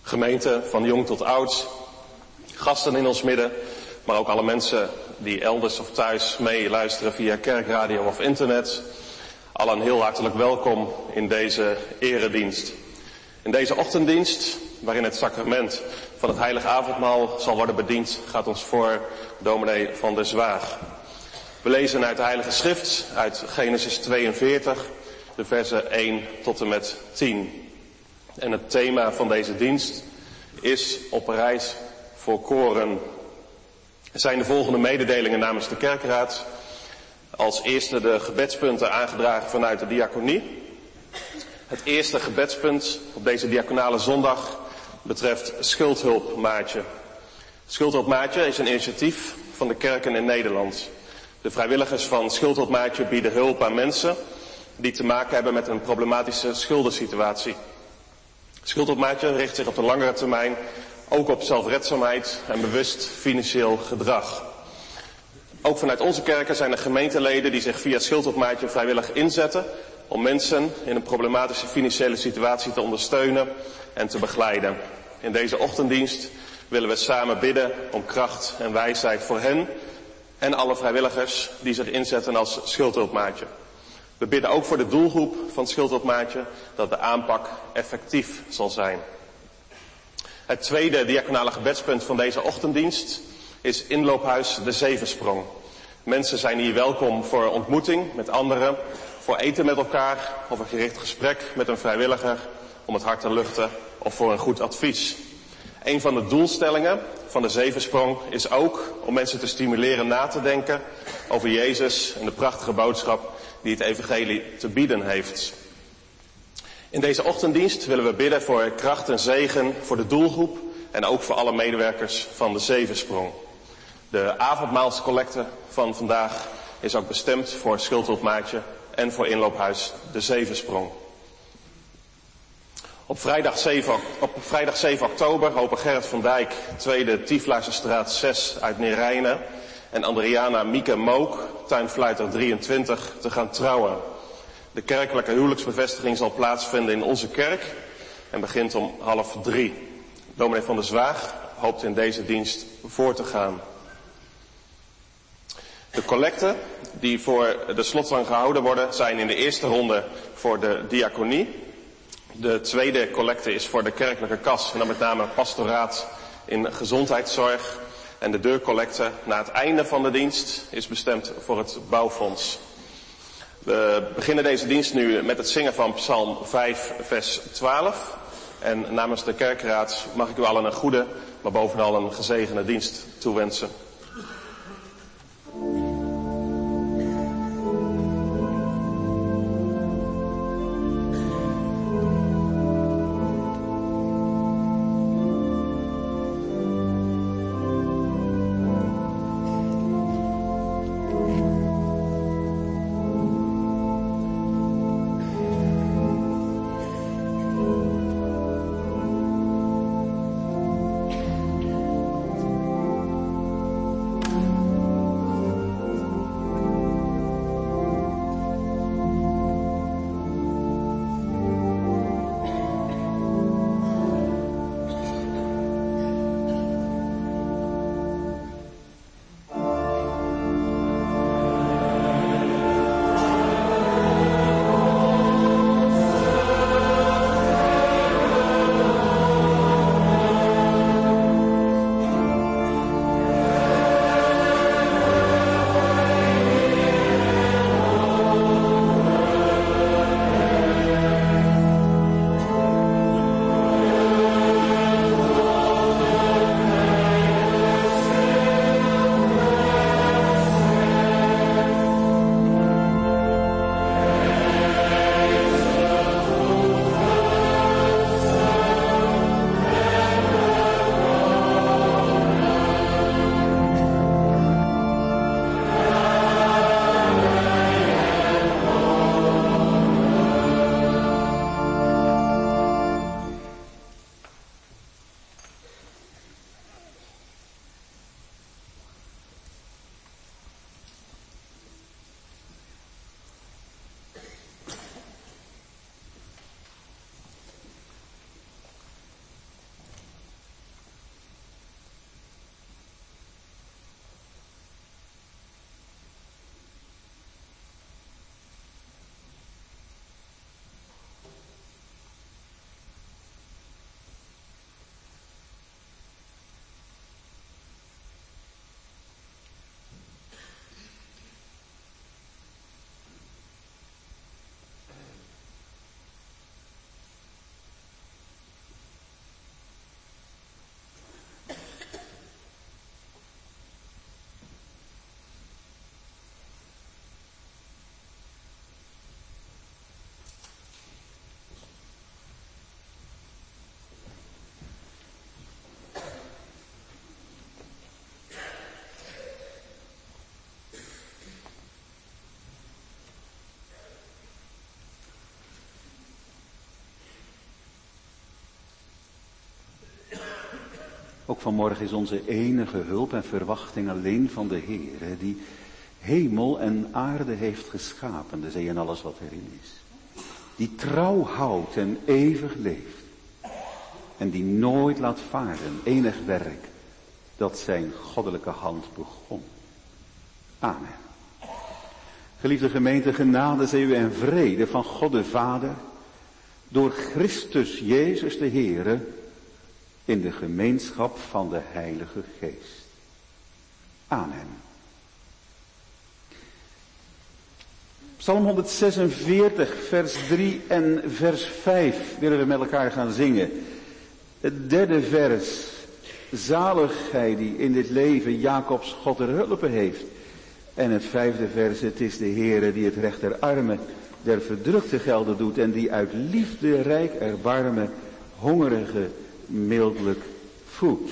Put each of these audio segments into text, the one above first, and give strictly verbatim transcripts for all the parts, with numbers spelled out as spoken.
Gemeente, van jong tot oud, gasten in ons midden, maar ook alle mensen die elders of thuis meeluisteren via kerkradio of internet. Allen heel hartelijk welkom in deze eredienst. In deze ochtenddienst, waarin het sacrament van het heilige avondmaal zal worden bediend, gaat ons voor dominee Van der Zwaag. We lezen uit de Heilige Schrift, uit Genesis tweeënveertig, de versen één tot en met tien. En het thema van deze dienst is op reis voor koren. Er zijn de volgende mededelingen namens de kerkraad. Als eerste de gebedspunten aangedragen vanuit de diaconie. Het eerste gebedspunt op deze diaconale zondag betreft Schuldhulpmaatje. Schuldhulpmaatje is een initiatief van de kerken in Nederland. De vrijwilligers van Schuldhulpmaatje bieden hulp aan mensen die te maken hebben met een problematische schuldensituatie. Schuldhulpmaatje richt zich op de langere termijn ook op zelfredzaamheid en bewust financieel gedrag. Ook vanuit onze kerken zijn er gemeenteleden die zich via Schuldhulpmaatje vrijwillig inzetten om mensen in een problematische financiële situatie te ondersteunen en te begeleiden. In deze ochtenddienst willen we samen bidden om kracht en wijsheid voor hen en alle vrijwilligers die zich inzetten als Schuldhulpmaatje. We bidden ook voor de doelgroep van Schuldhulpmaatje dat de aanpak effectief zal zijn. Het tweede diaconale gebedspunt van deze ochtenddienst is inloophuis De Zevensprong. Mensen zijn hier welkom voor ontmoeting met anderen, voor eten met elkaar of een gericht gesprek met een vrijwilliger om het hart te luchten of voor een goed advies. Een van de doelstellingen van De Zevensprong is ook om mensen te stimuleren na te denken over Jezus en de prachtige boodschap die het evangelie te bieden heeft. In deze ochtenddienst willen we bidden voor kracht en zegen voor de doelgroep en ook voor alle medewerkers van De Zevensprong. De avondmaalscollecte van vandaag is ook bestemd voor Schuldhulpmaatje en voor inloophuis De Zevensprong. Op vrijdag zeven, op vrijdag zeven oktober hopen Gerrit van Dijk, tweede Tieflaarsterstraat zes uit Neerijnen, en Adriana Mieke Mook, tuinfluiter drieëntwintig, te gaan trouwen. De kerkelijke huwelijksbevestiging zal plaatsvinden in onze kerk en begint om half drie. Dominee Van der Zwaag hoopt in deze dienst voor te gaan. De collecten die voor de slotzang gehouden worden zijn in de eerste ronde voor de diaconie. De tweede collecte is voor de kerkelijke kas en dan met name pastoraat in gezondheidszorg. En de deurcollecte na het einde van de dienst is bestemd voor het bouwfonds. We beginnen deze dienst nu met het zingen van Psalm vijf, vers twaalf. En namens de kerkraad mag ik u allen een goede, maar bovenal een gezegende dienst toewensen. Ook vanmorgen is onze enige hulp en verwachting alleen van de Heer, die hemel en aarde heeft geschapen, de zee en alles wat erin is. Die trouw houdt en eeuwig leeft. En die nooit laat varen enig werk dat zijn goddelijke hand begon. Amen. Geliefde gemeente, genade zij u en vrede van God de Vader, door Christus Jezus de Heere, in de gemeenschap van de Heilige Geest. Amen. Psalm honderdzesenveertig, vers drie en vers vijf willen we met elkaar gaan zingen. Het derde vers. Zalig gij die in dit leven Jacobs God ter hulpe heeft. En het vijfde vers. Het is de Heere die het recht der armen, der verdrukte gelden doet. En die uit liefde rijk erbarmen hongerige mildelijk voedt.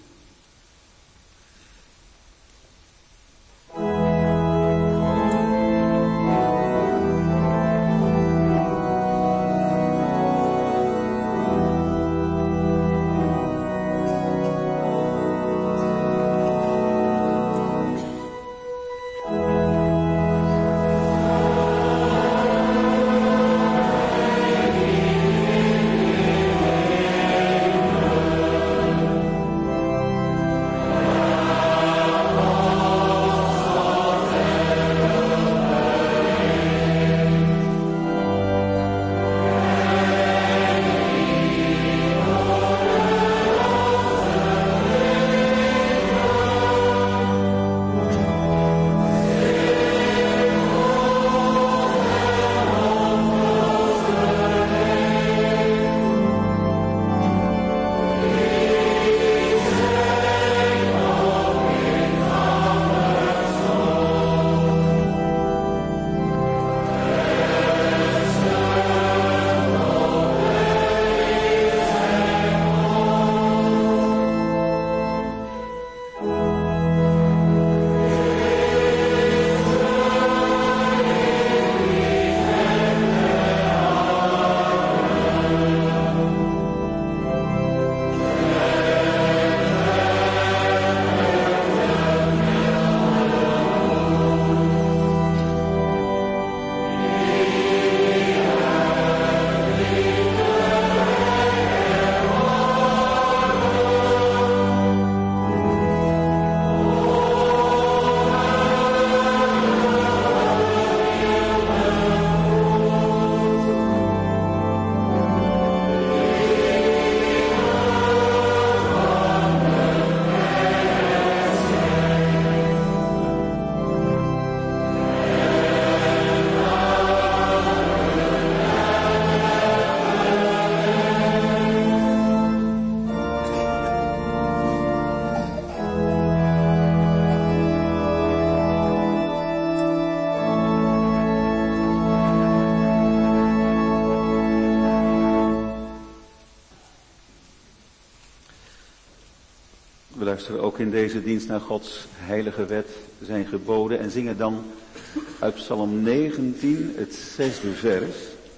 We luisteren ook in deze dienst naar Gods heilige wet, zijn geboden, en zingen dan uit Psalm negentien, het zesde vers.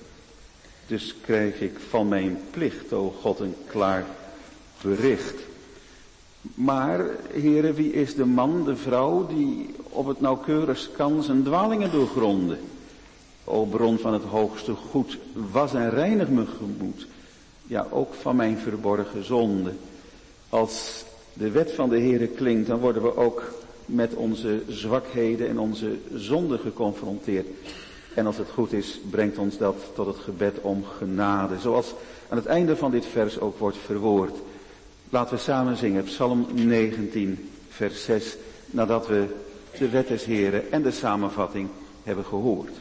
Dus krijg ik van mijn plicht, o God, een klaar bericht. Maar, heren, wie is de man, de vrouw, die op het nauwkeurigst kan zijn dwalingen doorgronden? O bron van het hoogste goed, was en reinig mijn gemoed, ja ook van mijn verborgen zonde. Als de wet van de Heere klinkt, dan worden we ook met onze zwakheden en onze zonden geconfronteerd. En als het goed is, brengt ons dat tot het gebed om genade. Zoals aan het einde van dit vers ook wordt verwoord. Laten we samen zingen, Psalm negentien, vers zes, nadat we de wet des Heeren en de samenvatting hebben gehoord.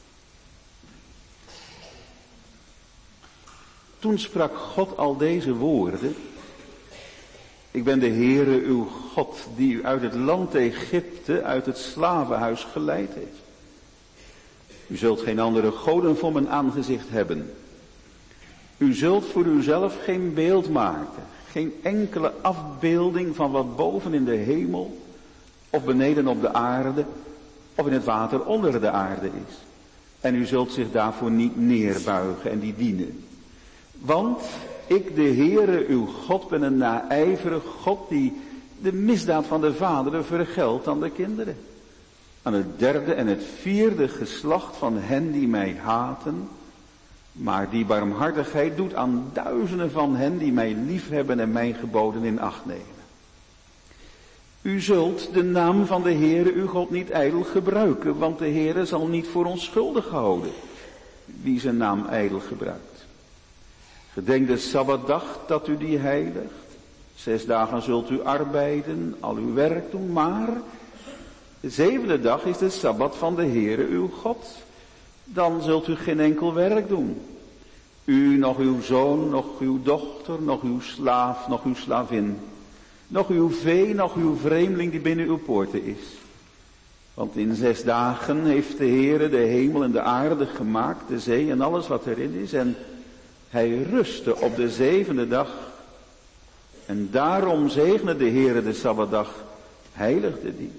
Toen sprak God al deze woorden. Ik ben de Heere uw God, die u uit het land Egypte, uit het slavenhuis geleid heeft. U zult geen andere goden voor mijn aangezicht hebben. U zult voor uzelf geen beeld maken, geen enkele afbeelding van wat boven in de hemel, of beneden op de aarde, of in het water onder de aarde is. En u zult zich daarvoor niet neerbuigen en die dienen. Want ik de Heere uw God ben een naijverig God die de misdaad van de vaderen vergeldt aan de kinderen. Aan het derde en het vierde geslacht van hen die mij haten, maar die barmhartigheid doet aan duizenden van hen die mij liefhebben en mijn geboden in acht nemen. U zult de naam van de Heere uw God niet ijdel gebruiken, want de Heere zal niet voor onschuldig houden wie zijn naam ijdel gebruikt. Gedenk de Sabbatdag dat u die heiligt. Zes dagen zult u arbeiden, al uw werk doen, maar de zevende dag is de Sabbat van de Heere uw God. Dan zult u geen enkel werk doen. U, nog uw zoon, nog uw dochter, nog uw slaaf, nog uw slavin. Nog uw vee, nog uw vreemdeling die binnen uw poorten is. Want in zes dagen heeft de Heere de hemel en de aarde gemaakt, de zee en alles wat erin is. En hij rustte op de zevende dag. En daarom zegende de Heere de Sabbatdag, heiligde die.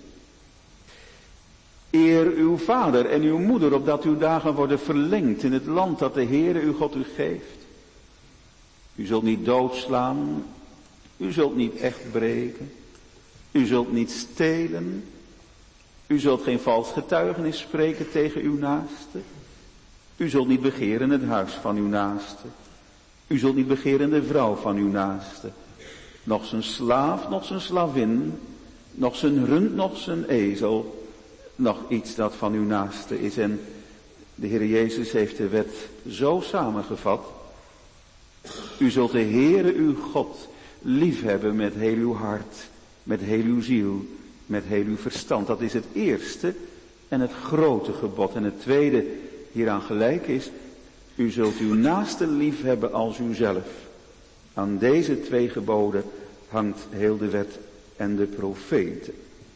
Eer uw vader en uw moeder, opdat uw dagen worden verlengd in het land dat de Heere uw God u geeft. U zult niet doodslaan, u zult niet echt breken, u zult niet stelen, u zult geen vals getuigenis spreken tegen uw naaste. U zult niet begeren het huis van uw naaste. U zult niet begeren de vrouw van uw naaste. Nog zijn slaaf, nog zijn slavin, nog zijn rund, nog zijn ezel, nog iets dat van uw naaste is. En de Heer Jezus heeft de wet zo samengevat. U zult de Heere uw God liefhebben met heel uw hart, met heel uw ziel, met heel uw verstand. Dat is het eerste en het grote gebod. En het tweede hieraan gelijk is, u zult uw naaste liefhebben als uzelf. Aan deze twee geboden hangt heel de wet en de profeten.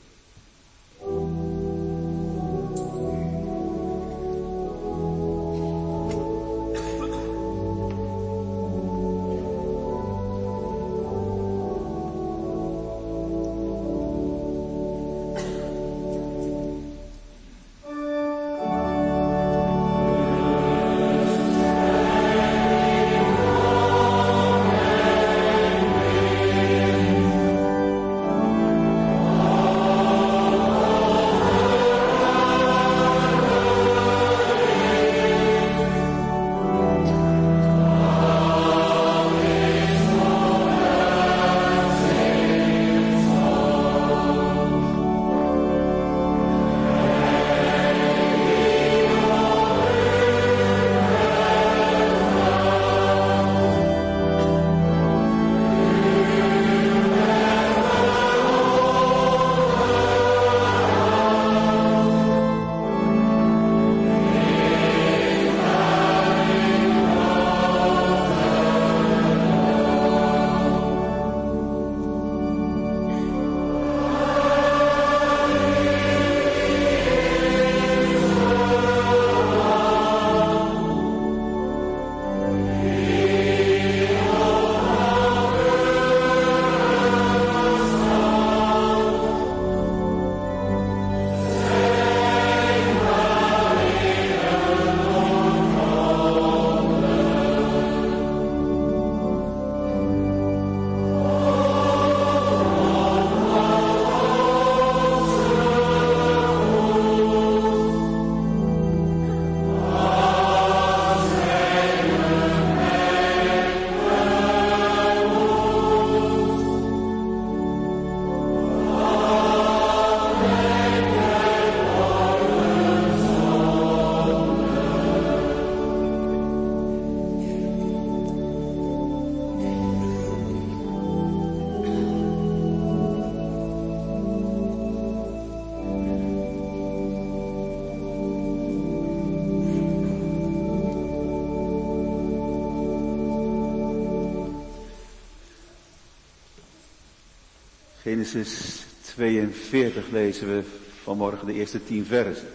Genesis tweeënveertig lezen we vanmorgen de eerste tien versen.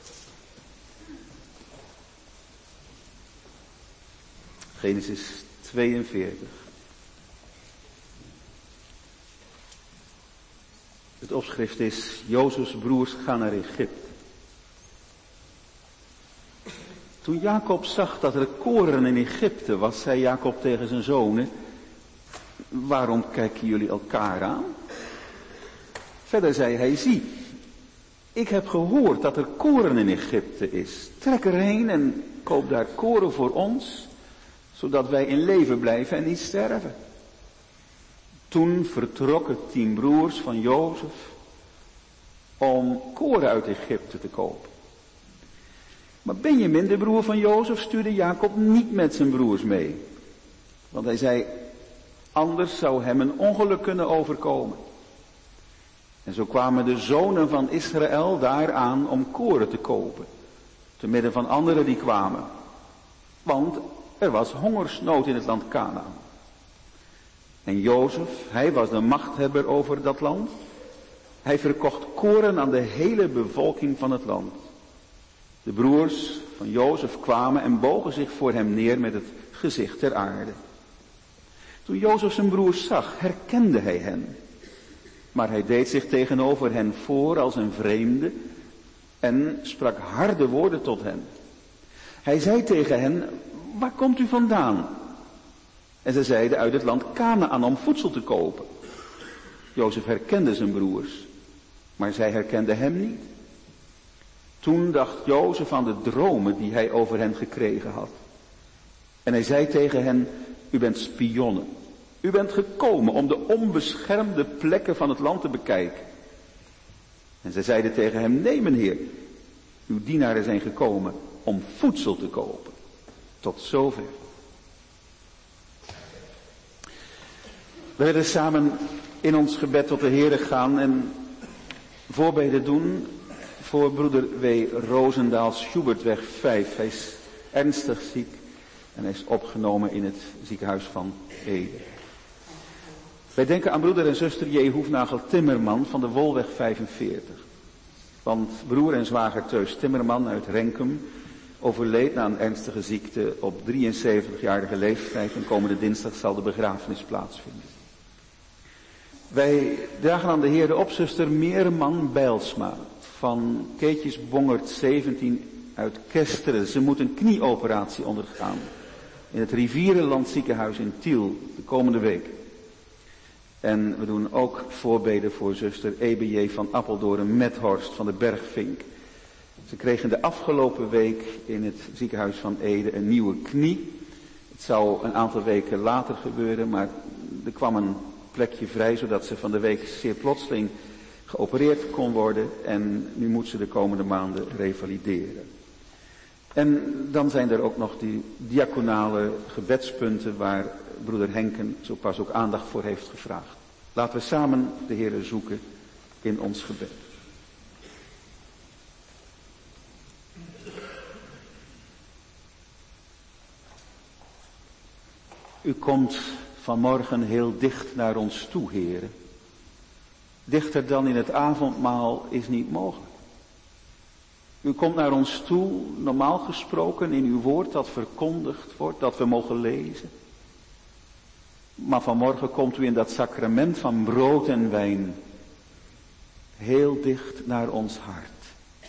Genesis tweeënveertig. Het opschrift is, Jozefs broers gaan naar Egypte. Toen Jacob zag dat er koren in Egypte was, zei Jacob tegen zijn zonen, waarom kijken jullie elkaar aan? Verder zei hij, zie, ik heb gehoord dat er koren in Egypte is. Trek erheen en koop daar koren voor ons, zodat wij in leven blijven en niet sterven. Toen vertrokken tien broers van Jozef om koren uit Egypte te kopen. Maar Benjamin, de broer van Jozef, stuurde Jacob niet met zijn broers mee. Want hij zei, anders zou hem een ongeluk kunnen overkomen. En zo kwamen de zonen van Israël daar aan om koren te kopen. Te midden van anderen die kwamen. Want er was hongersnood in het land Kanaan. En Jozef, hij was de machthebber over dat land. Hij verkocht koren aan de hele bevolking van het land. De broers van Jozef kwamen en bogen zich voor hem neer met het gezicht ter aarde. Toen Jozef zijn broers zag, herkende hij hen. Maar hij deed zich tegenover hen voor als een vreemde en sprak harde woorden tot hen. Hij zei tegen hen, waar komt u vandaan? En ze zeiden, uit het land Kanaan om voedsel te kopen. Jozef herkende zijn broers, maar zij herkenden hem niet. Toen dacht Jozef aan de dromen die hij over hen gekregen had. En hij zei tegen hen, u bent spionnen. U bent gekomen om de onbeschermde plekken van het land te bekijken. En zij zeiden tegen hem, nee mijnheer, uw dienaren zijn gekomen om voedsel te kopen. Tot zover. We willen samen in ons gebed tot de Heere gaan en voorbeden doen voor broeder W. Roosendaal, Schubertweg vijf. Hij is ernstig ziek en hij is opgenomen in het ziekenhuis van Ede. Wij denken aan broeder en zuster J. Hoefnagel Timmerman van de Wolweg vijfenveertig. Want broer en zwager Teus Timmerman uit Renkum overleed na een ernstige ziekte op drieënzeventigjarige leeftijd en komende dinsdag zal de begrafenis plaatsvinden. Wij dragen aan de Heer de opzuster Meerman Bijlsma van Keetjes Bongert zeventien uit Kesteren. Ze moet een knieoperatie ondergaan in het Rivierenland ziekenhuis in Tiel de komende week. En we doen ook voorbeden voor zuster E B J van Appeldoorn-Methorst van de Bergvink. Ze kregen de afgelopen week in het ziekenhuis van Ede een nieuwe knie. Het zou een aantal weken later gebeuren, maar er kwam een plekje vrij zodat ze van de week zeer plotseling geopereerd kon worden. En nu moet ze de komende maanden revalideren. En dan zijn er ook nog die diaconale gebedspunten waar broeder Henken zo pas ook aandacht voor heeft gevraagd. Laten we samen de Heere zoeken in ons gebed. U komt vanmorgen heel dicht naar ons toe, Heere. Dichter dan in het avondmaal is niet mogelijk. U komt naar ons toe, normaal gesproken, in uw woord dat verkondigd wordt, dat we mogen lezen. Maar vanmorgen komt u in dat sacrament van brood en wijn heel dicht naar ons hart.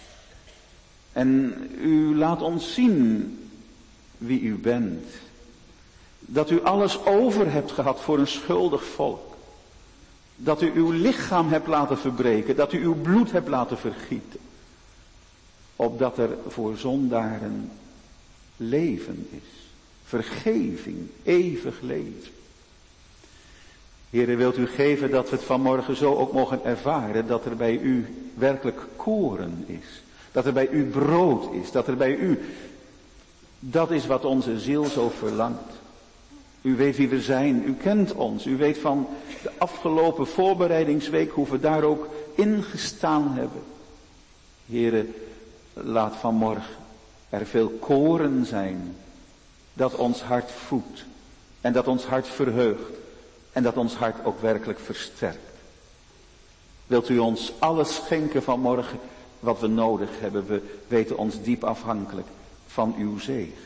En u laat ons zien wie u bent. Dat u alles over hebt gehad voor een schuldig volk. Dat u uw lichaam hebt laten verbreken. Dat u uw bloed hebt laten vergieten. Opdat er voor zondaren leven is. Vergeving, eeuwig leven. Heere, wilt u geven dat we het vanmorgen zo ook mogen ervaren. Dat er bij u werkelijk koren is. Dat er bij u brood is. Dat er bij u... Dat is wat onze ziel zo verlangt. U weet wie we zijn, u kent ons, u weet van de afgelopen voorbereidingsweek hoe we daar ook in gestaan hebben. Heere, laat vanmorgen er veel koren zijn dat ons hart voedt en dat ons hart verheugt en dat ons hart ook werkelijk versterkt. Wilt u ons alles schenken vanmorgen wat we nodig hebben, we weten ons diep afhankelijk van uw zegen.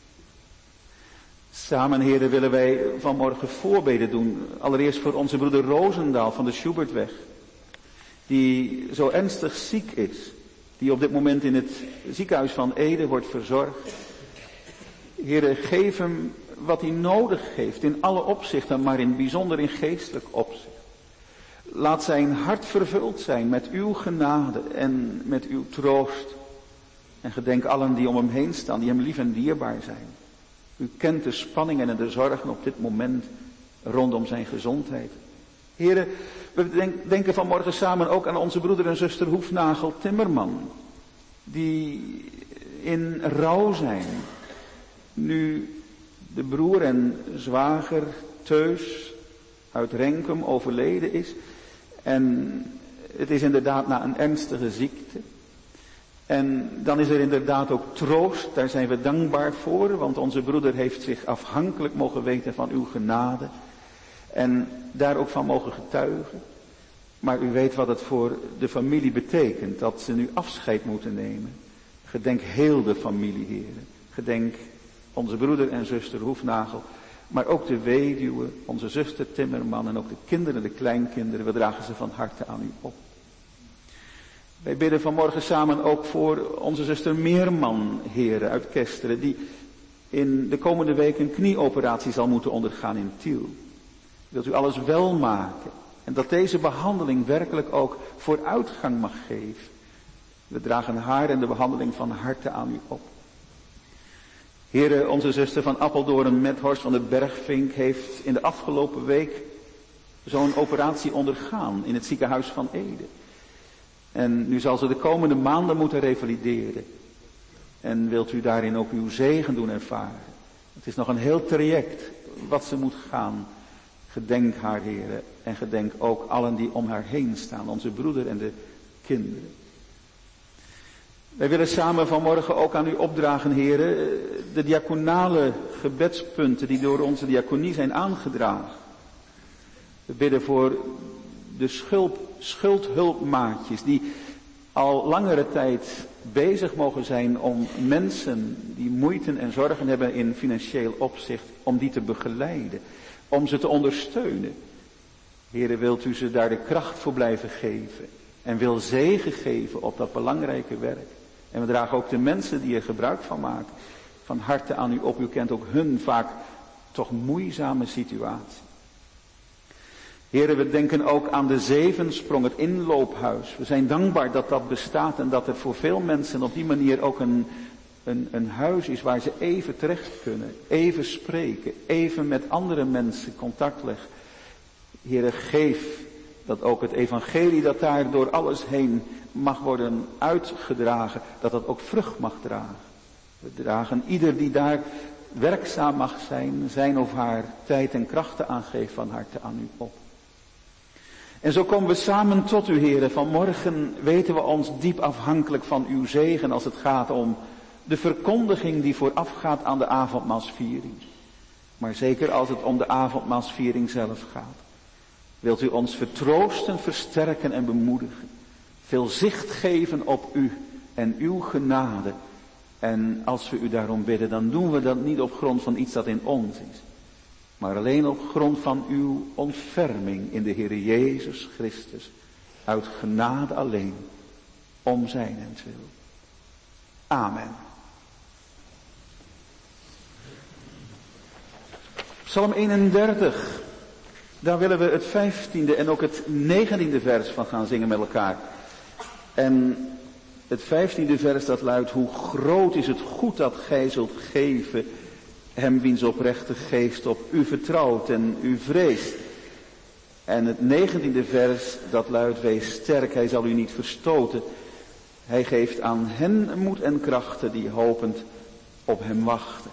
Samen, heren, willen wij vanmorgen voorbeden doen. Allereerst voor onze broeder Roosendaal van de Schubertweg. Die zo ernstig ziek is. Die op dit moment in het ziekenhuis van Ede wordt verzorgd. Heere, geef hem wat hij nodig heeft in alle opzichten, maar in bijzonder in geestelijk opzicht. Laat zijn hart vervuld zijn met uw genade en met uw troost. En gedenk allen die om hem heen staan, die hem lief en dierbaar zijn. U kent de spanningen en de zorgen op dit moment rondom zijn gezondheid. Heren, we denken vanmorgen samen ook aan onze broeder en zuster Hoefnagel Timmerman. Die in rouw zijn. Nu de broer en zwager Teus uit Renkum overleden is. En het is inderdaad na een ernstige ziekte. En dan is er inderdaad ook troost, daar zijn we dankbaar voor, want onze broeder heeft zich afhankelijk mogen weten van uw genade. En daar ook van mogen getuigen. Maar u weet wat het voor de familie betekent, dat ze nu afscheid moeten nemen. Gedenk heel de familie, heren. Gedenk onze broeder en zuster Hoefnagel, maar ook de weduwe, onze zuster Timmerman en ook de kinderen, de kleinkinderen. We dragen ze van harte aan u op. Wij bidden vanmorgen samen ook voor onze zuster Meerman, heren, uit Kesteren, die in de komende week een knieoperatie zal moeten ondergaan in Tiel. Wilt u alles wel maken en dat deze behandeling werkelijk ook vooruitgang mag geven. We dragen haar en de behandeling van harte aan u op. Heren, onze zuster van Appeldoorn Methorst van de Bergvink heeft in de afgelopen week zo'n operatie ondergaan in het ziekenhuis van Ede. En nu zal ze de komende maanden moeten revalideren. En wilt u daarin ook uw zegen doen ervaren. Het is nog een heel traject wat ze moet gaan. Gedenk haar, heren. En gedenk ook allen die om haar heen staan. Onze broeder en de kinderen. Wij willen samen vanmorgen ook aan u opdragen, heren. De diaconale gebedspunten die door onze diaconie zijn aangedragen. We bidden voor de schuld, schuldhulpmaatjes die al langere tijd bezig mogen zijn om mensen die moeite en zorgen hebben in financieel opzicht, om die te begeleiden, om ze te ondersteunen. Heren, wilt u ze daar de kracht voor blijven geven en wil zegen geven op dat belangrijke werk. En we dragen ook de mensen die er gebruik van maken van harte aan u op. U kent ook hun vaak toch moeizame situatie. Heren, we denken ook aan de Zevensprong, het inloophuis. We zijn dankbaar dat dat bestaat en dat er voor veel mensen op die manier ook een, een, een huis is waar ze even terecht kunnen. Even spreken, even met andere mensen contact leggen. Heren, geef dat ook het evangelie dat daar door alles heen mag worden uitgedragen, dat dat ook vrucht mag dragen. We dragen ieder die daar werkzaam mag zijn, zijn of haar tijd en krachten aangeeft van harte aan u op. En zo komen we samen tot u, heren. Vanmorgen weten we ons diep afhankelijk van uw zegen als het gaat om de verkondiging die voorafgaat aan de avondmaalsviering. Maar zeker als het om de avondmaalsviering zelf gaat. Wilt u ons vertroosten, versterken en bemoedigen. Veel zicht geven op u en uw genade. En als we u daarom bidden, dan doen we dat niet op grond van iets dat in ons is. Maar alleen op grond van uw ontferming in de Heer Jezus Christus. Uit genade alleen, om zijnentwil. Amen. Psalm eenendertig. Daar willen we het vijftiende en ook het negentiende vers van gaan zingen met elkaar. En het vijftiende vers dat luidt: hoe groot is het goed dat gij zult geven hem wiens oprechte geest op u vertrouwt en u vreest. En het negentiende vers dat luidt: wees sterk, hij zal u niet verstoten. Hij geeft aan hen moed en krachten die hopend op hem wachten.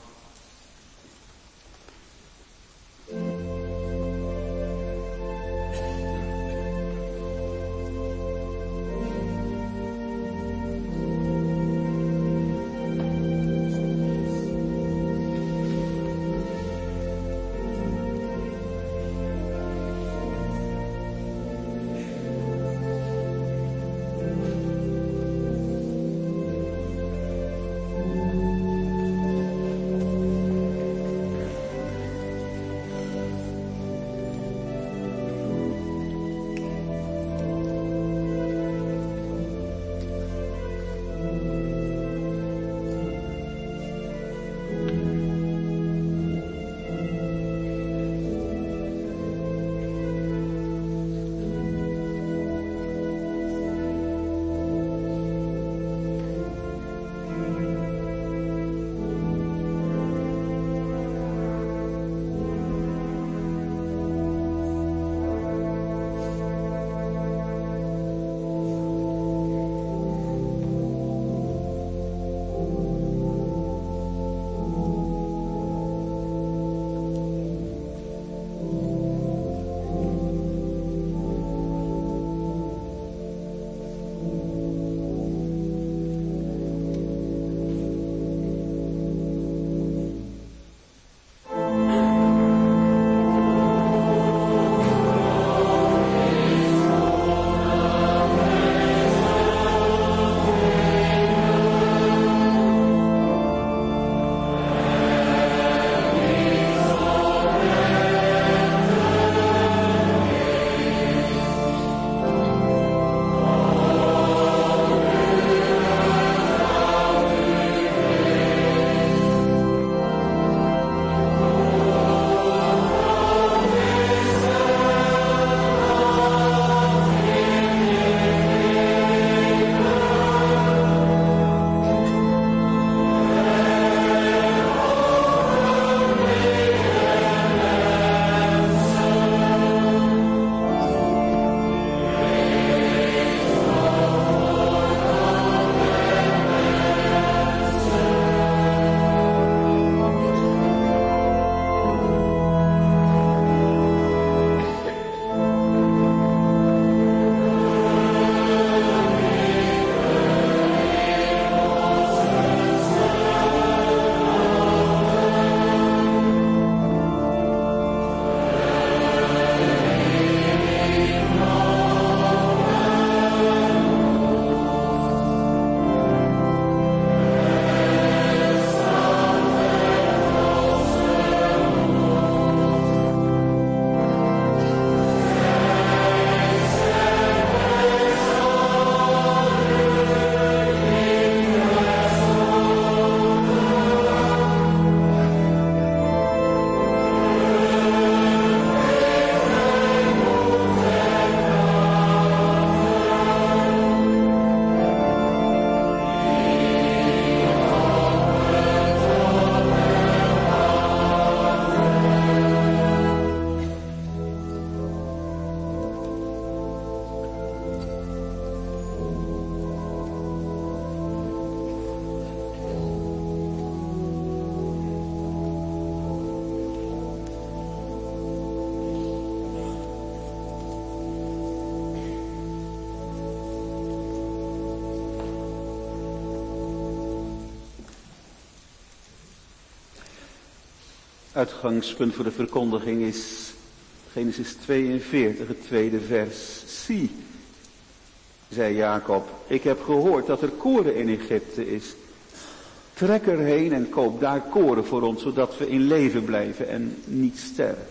Uitgangspunt voor de verkondiging is Genesis tweeënveertig, het tweede vers. Zie, zei Jacob, ik heb gehoord dat er koren in Egypte is. Trek erheen en koop daar koren voor ons, zodat we in leven blijven en niet sterven.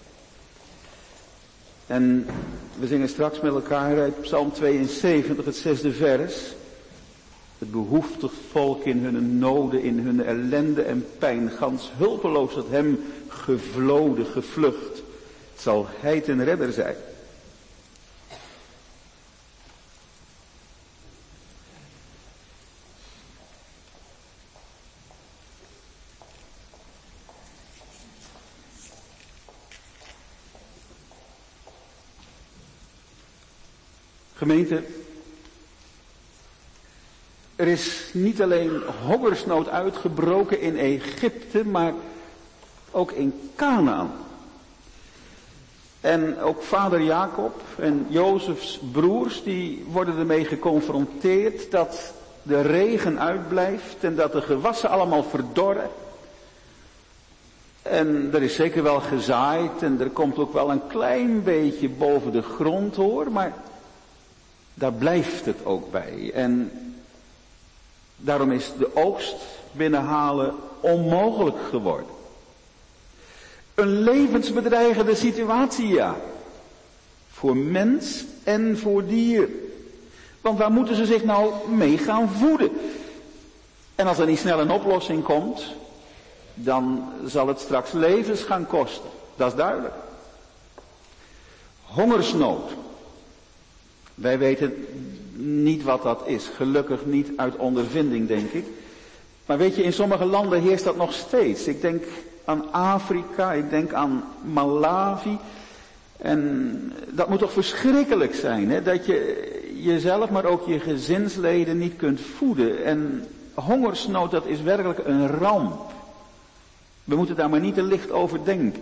En we zingen straks met elkaar uit Psalm tweeënzeventig, het zesde vers. Het behoeftig volk in hun noden, in hun ellende en pijn, gans hulpeloos tot hem gevloden, gevlucht, zal hij ten redder zijn. Gemeente, er is niet alleen hongersnood uitgebroken in Egypte, maar ook in Kanaan. En ook vader Jacob en Jozefs broers, die worden ermee geconfronteerd dat de regen uitblijft en dat de gewassen allemaal verdorren. En er is zeker wel gezaaid en er komt ook wel een klein beetje boven de grond hoor, maar daar blijft het ook bij. En daarom is de oogst binnenhalen onmogelijk geworden. Een levensbedreigende situatie, ja. Voor mens en voor dier. Want waar moeten ze zich nou mee gaan voeden? En als er niet snel een oplossing komt, dan zal het straks levens gaan kosten. Dat is duidelijk. Hongersnood. Wij weten niet wat dat is. Gelukkig niet uit ondervinding, denk ik. Maar weet je, in sommige landen heerst dat nog steeds. Ik denk aan Afrika, ik denk aan Malawi. En dat moet toch verschrikkelijk zijn, hè? Dat je jezelf, maar ook je gezinsleden niet kunt voeden. En hongersnood, dat is werkelijk een ramp. We moeten daar maar niet te licht over denken.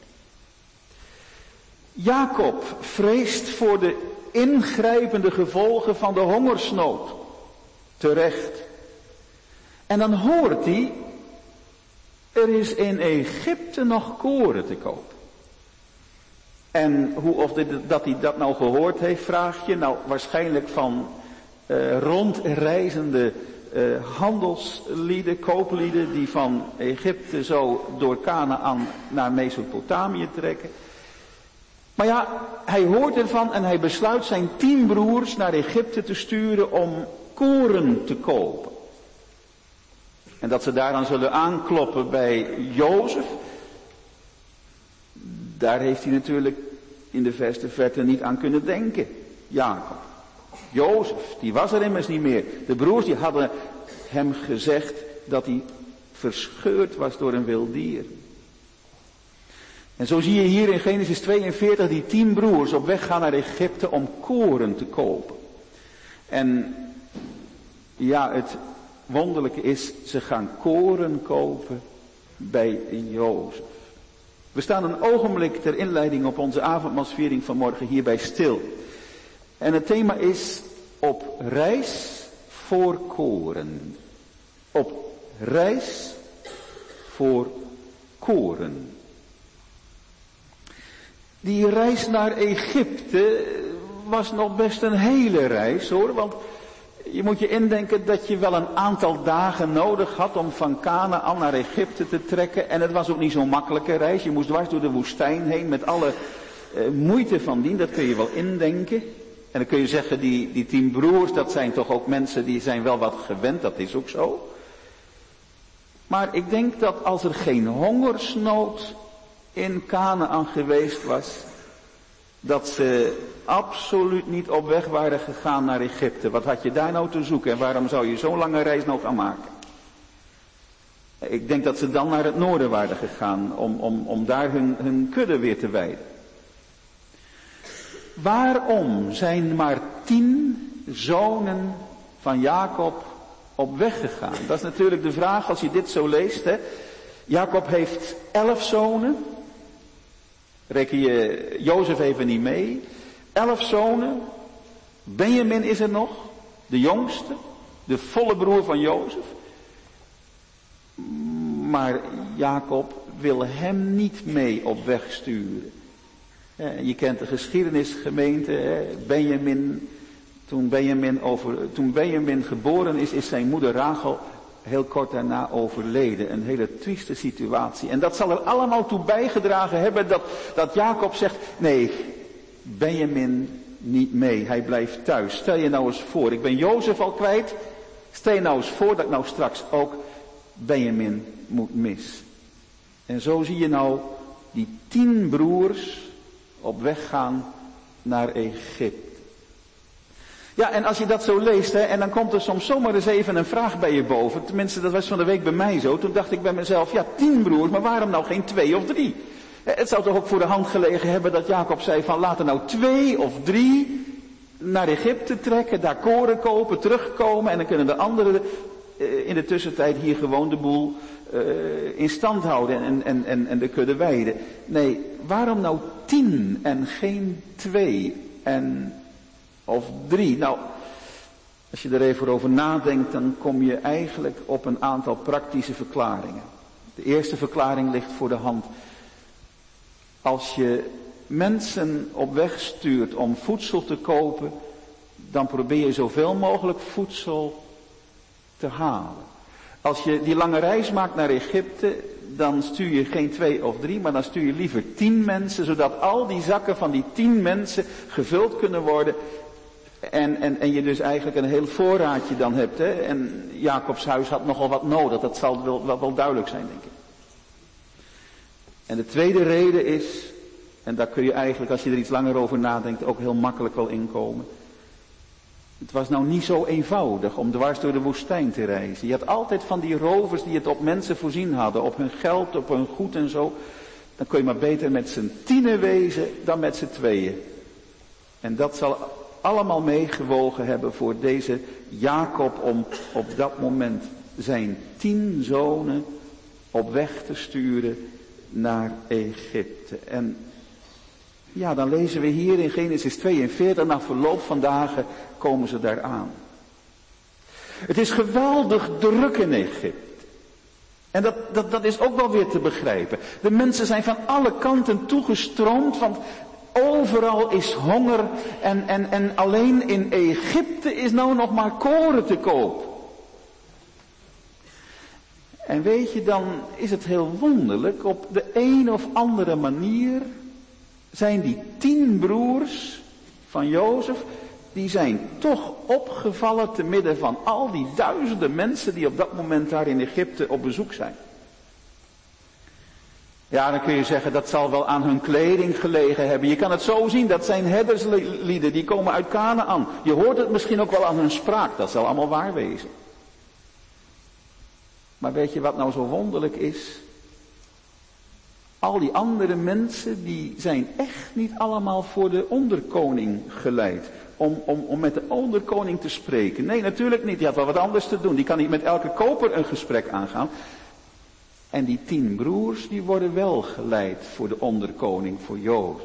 Jacob vreest voor de ingrijpende gevolgen van de hongersnood. Terecht. En dan hoort hij, er is in Egypte nog koren te kopen. En hoe of dit, dat hij dat nou gehoord heeft, vraag je. Nou, waarschijnlijk van uh, rondreizende uh, handelslieden, kooplieden, die van Egypte zo door Kanaan naar Mesopotamië trekken. Maar ja, hij hoort ervan en hij besluit zijn tien broers naar Egypte te sturen om koren te kopen. En dat ze daaraan zullen aankloppen bij Jozef, daar heeft hij natuurlijk in de verste verte niet aan kunnen denken. Jacob. Jozef, die was er immers niet meer. De broers die hadden hem gezegd dat hij verscheurd was door een wild dier. En zo zie je hier in Genesis tweeënveertig die tien broers op weg gaan naar Egypte om koren te kopen. En ja, het wonderlijke is, ze gaan koren kopen bij Jozef. We staan een ogenblik ter inleiding op onze avondmaalsviering vanmorgen hierbij stil. En het thema is op reis voor koren. Op reis voor koren. Die reis naar Egypte was nog best een hele reis hoor, want je moet je indenken dat je wel een aantal dagen nodig had om van Kanaan naar Egypte te trekken. En het was ook niet zo'n makkelijke reis. Je moest dwars door de woestijn heen met alle uh, moeite van dien. Dat kun je wel indenken. En dan kun je zeggen, die, die tien broers, dat zijn toch ook mensen die zijn wel wat gewend. Dat is ook zo. Maar ik denk dat als er geen hongersnood in Kanaan geweest was, dat ze absoluut niet op weg waren gegaan naar Egypte. Wat had je daar nou te zoeken en waarom zou je zo'n lange reis nog gaan maken? Ik denk dat ze dan naar het noorden waren gegaan om, om, om daar hun, hun kudde weer te weiden. Waarom zijn maar tien zonen van Jacob op weg gegaan? Dat is natuurlijk de vraag als je dit zo leest. Hè? Jacob heeft elf zonen. Reken je Jozef even niet mee. Elf zonen. Benjamin is er nog. De jongste. De volle broer van Jozef. Maar Jacob wil hem niet mee op weg sturen. Je kent de geschiedenis, gemeente. Benjamin, toen Benjamin, over, toen Benjamin geboren is, is zijn moeder Rachel heel kort daarna overleden. Een hele trieste situatie. En dat zal er allemaal toe bijgedragen hebben dat, dat Jacob zegt, nee, Benjamin niet mee. Hij blijft thuis. Stel je nou eens voor, ik ben Jozef al kwijt. Stel je nou eens voor dat ik nou straks ook Benjamin moet mis. En zo zie je nou die tien broers op weg gaan naar Egypte. Ja, en als je dat zo leest, hè, en dan komt er soms zomaar eens even een vraag bij je boven. Tenminste, dat was van de week bij mij zo. Toen dacht ik bij mezelf, ja, tien broers, maar waarom nou geen twee of drie? Het zou toch ook voor de hand gelegen hebben dat Jacob zei van, laten nou twee of drie naar Egypte trekken, daar koren kopen, terugkomen en dan kunnen de anderen in de tussentijd hier gewoon de boel uh, in stand houden en, en, en, en de kudde weiden. Nee, waarom nou tien en geen twee en of drie? Nou, als je er even over nadenkt, dan kom je eigenlijk op een aantal praktische verklaringen. De eerste verklaring ligt voor de hand. Als je mensen op weg stuurt om voedsel te kopen, dan probeer je zoveel mogelijk voedsel te halen. Als je die lange reis maakt naar Egypte, dan stuur je geen twee of drie, maar dan stuur je liever tien mensen, zodat al die zakken van die tien mensen gevuld kunnen worden. En, en, en je dus eigenlijk een heel voorraadje dan hebt. Hè? En Jacobs huis had nogal wat nodig, dat zal wel, wel, wel duidelijk zijn, denk ik. En de tweede reden is, en daar kun je eigenlijk, als je er iets langer over nadenkt, ook heel makkelijk wel inkomen. Het was nou niet zo eenvoudig om dwars door de woestijn te reizen. Je had altijd van die rovers die het op mensen voorzien hadden, op hun geld, op hun goed en zo. Dan kun je maar beter met z'n tienen wezen dan met z'n tweeën. En dat zal allemaal meegewogen hebben voor deze Jacob om op dat moment zijn tien zonen op weg te sturen naar Egypte. En ja, dan lezen we hier in Genesis tweeënveertig, na verloop van dagen komen ze daar aan. Het is geweldig druk in Egypte. En dat, dat, dat is ook wel weer te begrijpen. De mensen zijn van alle kanten toegestroomd, want overal is honger en, en, en alleen in Egypte is nou nog maar koren te koop. En weet je, dan is het heel wonderlijk, op de een of andere manier zijn die tien broers van Jozef, die zijn toch opgevallen te midden van al die duizenden mensen die op dat moment daar in Egypte op bezoek zijn. Ja, dan kun je zeggen, dat zal wel aan hun kleding gelegen hebben. Je kan het zo zien, dat zijn herderslieden, die komen uit Kanaan. Je hoort het misschien ook wel aan hun spraak, dat zal allemaal waar wezen. Maar weet je wat nou zo wonderlijk is? Al die andere mensen, die zijn echt niet allemaal voor de onderkoning geleid. Om, om, om met de onderkoning te spreken. Nee, natuurlijk niet. Die had wel wat anders te doen. Die kan niet met elke koper een gesprek aangaan. En die tien broers, die worden wel geleid voor de onderkoning, voor Jozef.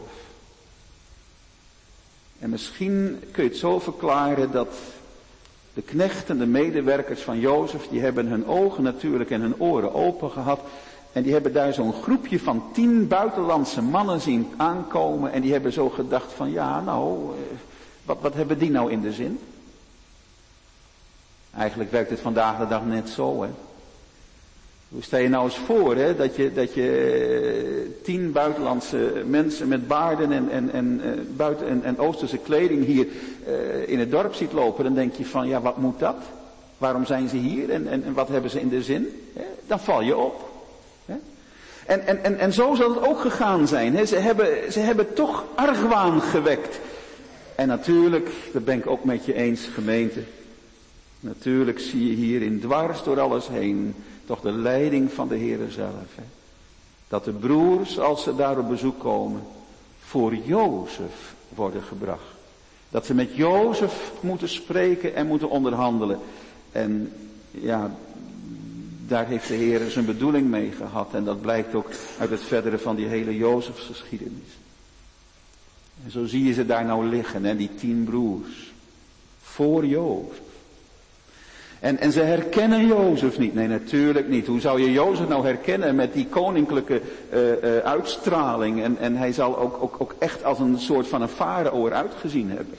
En misschien kun je het zo verklaren dat de knechten, de medewerkers van Jozef, die hebben hun ogen natuurlijk en hun oren open gehad. En die hebben daar zo'n groepje van tien buitenlandse mannen zien aankomen. En die hebben zo gedacht van, ja nou, wat, wat hebben die nou in de zin? Eigenlijk werkt het vandaag de dag net zo, hè. Stel je nou eens voor, hè, dat je, dat je tien buitenlandse mensen met baarden en, en, en, uh, buiten, en, en oosterse kleding hier uh, in het dorp ziet lopen. Dan denk je van, ja, wat moet dat? Waarom zijn ze hier en, en, en wat hebben ze in de zin? Hè? Dan val je op. Hè? En, en, en, en zo zal het ook gegaan zijn. Hè? Ze, hebben, ze hebben toch argwaan gewekt. En natuurlijk, dat ben ik ook met je eens, gemeente. Natuurlijk zie je hierin dwars door alles heen toch de leiding van de Heere zelf. Hè? Dat de broers, als ze daar op bezoek komen, voor Jozef worden gebracht. Dat ze met Jozef moeten spreken en moeten onderhandelen. En ja, daar heeft de Heere zijn bedoeling mee gehad. En dat blijkt ook uit het verdere van die hele Jozefsgeschiedenis. En zo zie je ze daar nou liggen, hè, die tien broers. Voor Jozef. En, en ze herkennen Jozef niet. Nee, natuurlijk niet. Hoe zou je Jozef nou herkennen met die koninklijke uh, uh, uitstraling? En, en hij zal ook, ook, ook echt als een soort van een farao eruit gezien hebben.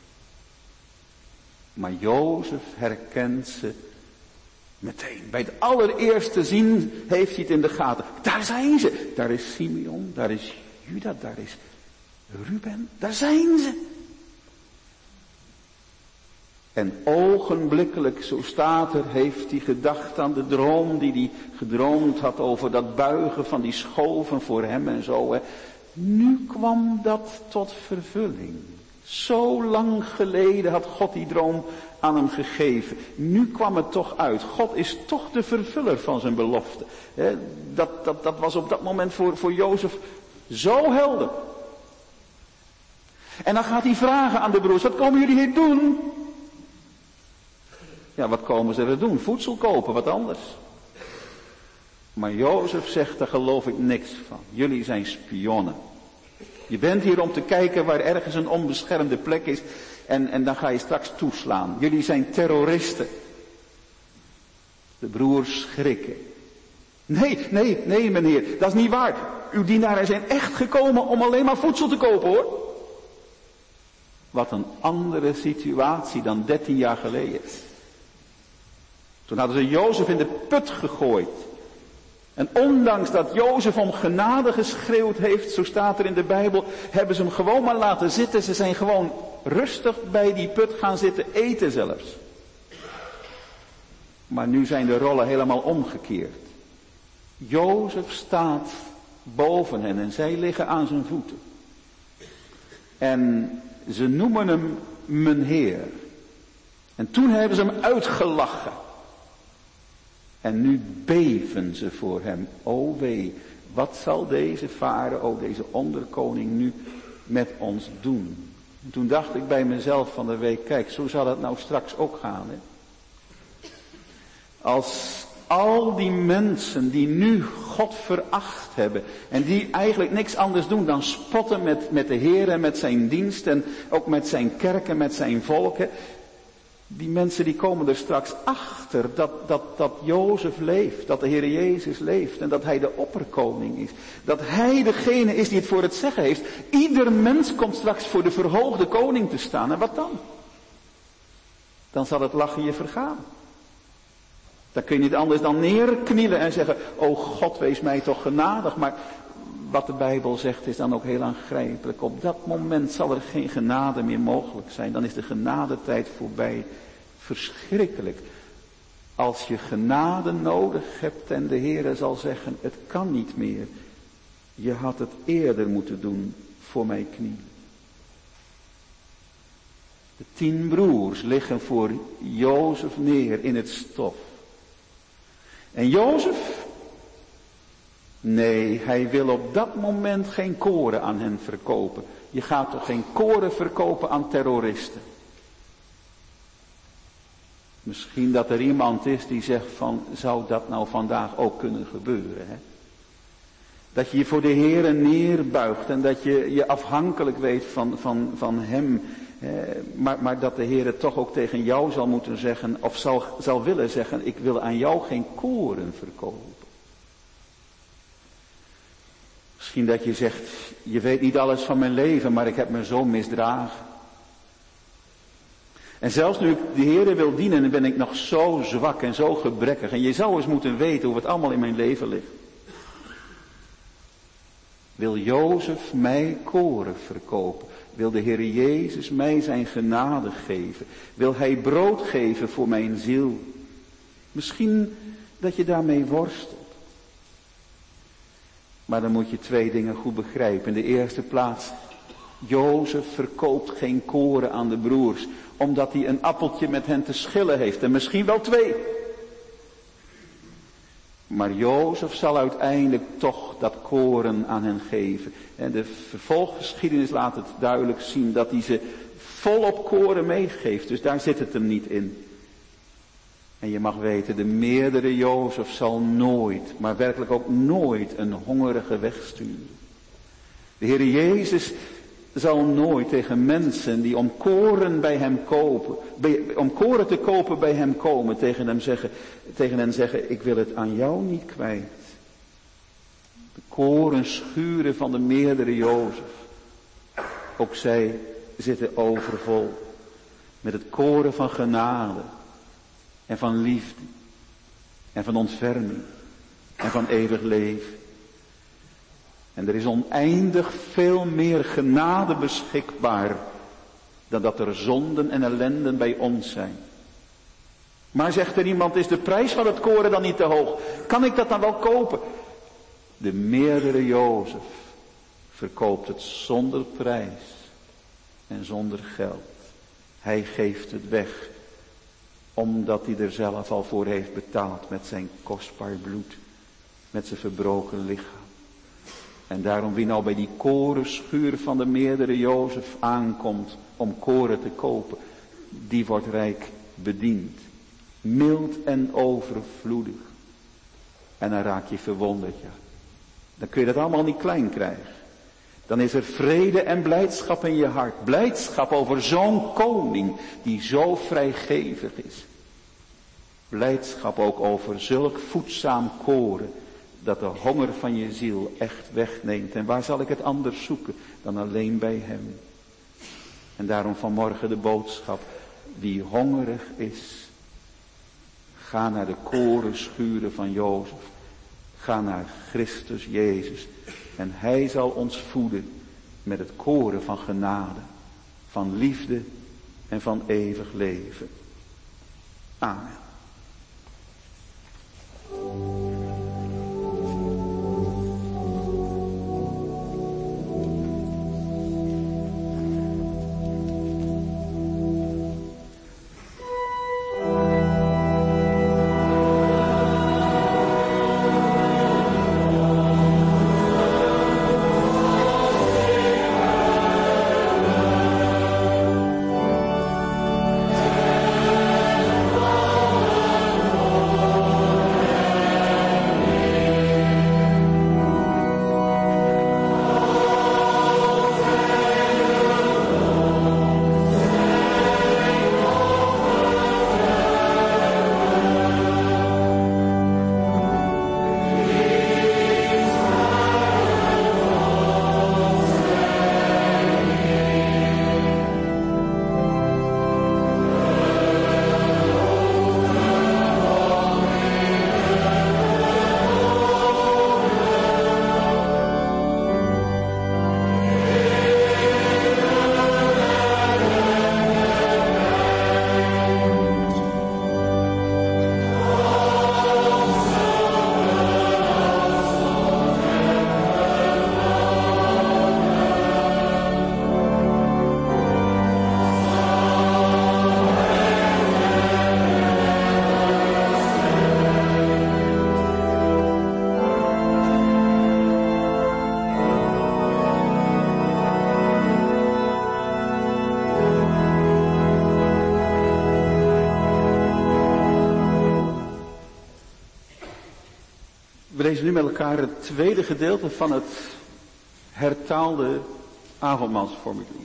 Maar Jozef herkent ze meteen. Bij het allereerste zien heeft hij het in de gaten. Daar zijn ze. Daar is Simeon, daar is Juda, daar is Ruben. Daar zijn ze. En ogenblikkelijk, zo staat er, heeft hij gedacht aan de droom die hij gedroomd had over dat buigen van die schoven voor hem en zo. Hè. Nu kwam dat tot vervulling. Zo lang geleden had God die droom aan hem gegeven. Nu kwam het toch uit. God is toch de vervuller van zijn belofte. Hè. Dat, dat, dat was op dat moment voor, voor Jozef zo helder. En dan gaat hij vragen aan de broers, wat komen jullie hier doen? Ja, wat komen ze er doen? Voedsel kopen, wat anders. Maar Jozef zegt, daar geloof ik niks van. Jullie zijn spionnen. Je bent hier om te kijken waar ergens een onbeschermde plek is. En, en dan ga je straks toeslaan. Jullie zijn terroristen. De broers schrikken. Nee, nee, nee meneer, dat is niet waar. Uw dienaren zijn echt gekomen om alleen maar voedsel te kopen hoor. Wat een andere situatie dan dertien jaar geleden. Toen hadden ze Jozef in de put gegooid. En ondanks dat Jozef om genade geschreeuwd heeft, zo staat er in de Bijbel, hebben ze hem gewoon maar laten zitten. Ze zijn gewoon rustig bij die put gaan zitten, eten zelfs. Maar nu zijn de rollen helemaal omgekeerd. Jozef staat boven hen en zij liggen aan zijn voeten. En ze noemen hem mijn Heer. En toen hebben ze hem uitgelachen. En nu beven ze voor hem. O wee, wat zal deze farao, deze onderkoning nu met ons doen? En toen dacht ik bij mezelf van de week, kijk, zo zal het nou straks ook gaan. Hè? Als al die mensen die nu God veracht hebben en die eigenlijk niks anders doen dan spotten met, met de Heer en met zijn dienst en ook met zijn kerk en met zijn volken. Die mensen die komen er straks achter dat, dat, dat Jozef leeft, dat de Heer Jezus leeft en dat hij de opperkoning is. Dat hij degene is die het voor het zeggen heeft. Ieder mens komt straks voor de verhoogde koning te staan. En wat dan? Dan zal het lachen je vergaan. Dan kun je niet anders dan neerknielen en zeggen, o God, wees mij toch genadig. Maar wat de Bijbel zegt is dan ook heel aangrijpelijk. Op dat moment zal er geen genade meer mogelijk zijn. Dan is de genadetijd voorbij. Verschrikkelijk. Als je genade nodig hebt en de Heere zal zeggen, het kan niet meer. Je had het eerder moeten doen voor mijn knie. De tien broers liggen voor Jozef neer in het stof. En Jozef? Nee, hij wil op dat moment geen koren aan hen verkopen. Je gaat toch geen koren verkopen aan terroristen? Misschien dat er iemand is die zegt van, zou dat nou vandaag ook kunnen gebeuren? Hè? Dat je je voor de Heere neerbuigt en dat je je afhankelijk weet van, van, van hem. Eh, maar, maar dat de Heere toch ook tegen jou zal moeten zeggen, of zal, zal willen zeggen, ik wil aan jou geen koren verkopen. Misschien dat je zegt, je weet niet alles van mijn leven, maar ik heb me zo misdragen. En zelfs nu ik de Heere wil dienen, ben ik nog zo zwak en zo gebrekkig. En je zou eens moeten weten hoe het allemaal in mijn leven ligt. Wil Jozef mij koren verkopen? Wil de Heer Jezus mij zijn genade geven? Wil hij brood geven voor mijn ziel? Misschien dat je daarmee worstelt. Maar dan moet je twee dingen goed begrijpen. In de eerste plaats, Jozef verkoopt geen koren aan de broers, omdat hij een appeltje met hen te schillen heeft. En misschien wel twee. Maar Jozef zal uiteindelijk toch dat koren aan hen geven. En de vervolggeschiedenis laat het duidelijk zien dat hij ze volop koren meegeeft. Dus daar zit het hem niet in. En je mag weten, de meerdere Jozef zal nooit, maar werkelijk ook nooit een hongerige wegsturen. De Heer Jezus zal nooit tegen mensen die om koren bij hem kopen, bij, om koren te kopen bij hem komen, tegen hem zeggen, tegen hen zeggen, ik wil het aan jou niet kwijt. De korenschuren van de meerdere Jozef, ook zij zitten overvol met het koren van genade en van liefde en van ontferming en van eeuwig leven. En er is oneindig veel meer genade beschikbaar dan dat er zonden en ellenden bij ons zijn. Maar zegt er iemand, is de prijs van het koren dan niet te hoog? Kan ik dat dan wel kopen? De meerdere Jozef verkoopt het zonder prijs en zonder geld. Hij geeft het weg, omdat hij er zelf al voor heeft betaald met zijn kostbaar bloed, met zijn verbroken lichaam. En daarom wie nou bij die korenschuur van de meerdere Jozef aankomt om koren te kopen, die wordt rijk bediend. Mild en overvloedig. En dan raak je verwonderd, ja. Dan kun je dat allemaal niet klein krijgen. Dan is er vrede en blijdschap in je hart. Blijdschap over zo'n koning die zo vrijgevig is. Blijdschap ook over zulk voedzaam koren dat de honger van je ziel echt wegneemt. En waar zal ik het anders zoeken dan alleen bij hem? En daarom vanmorgen de boodschap. Wie hongerig is, ga naar de korenschuren van Jozef. Ga naar Christus Jezus. En hij zal ons voeden met het koren van genade, van liefde en van eeuwig leven. Amen. We lezen nu met elkaar het tweede gedeelte van het hertaalde avondmaalsformulier.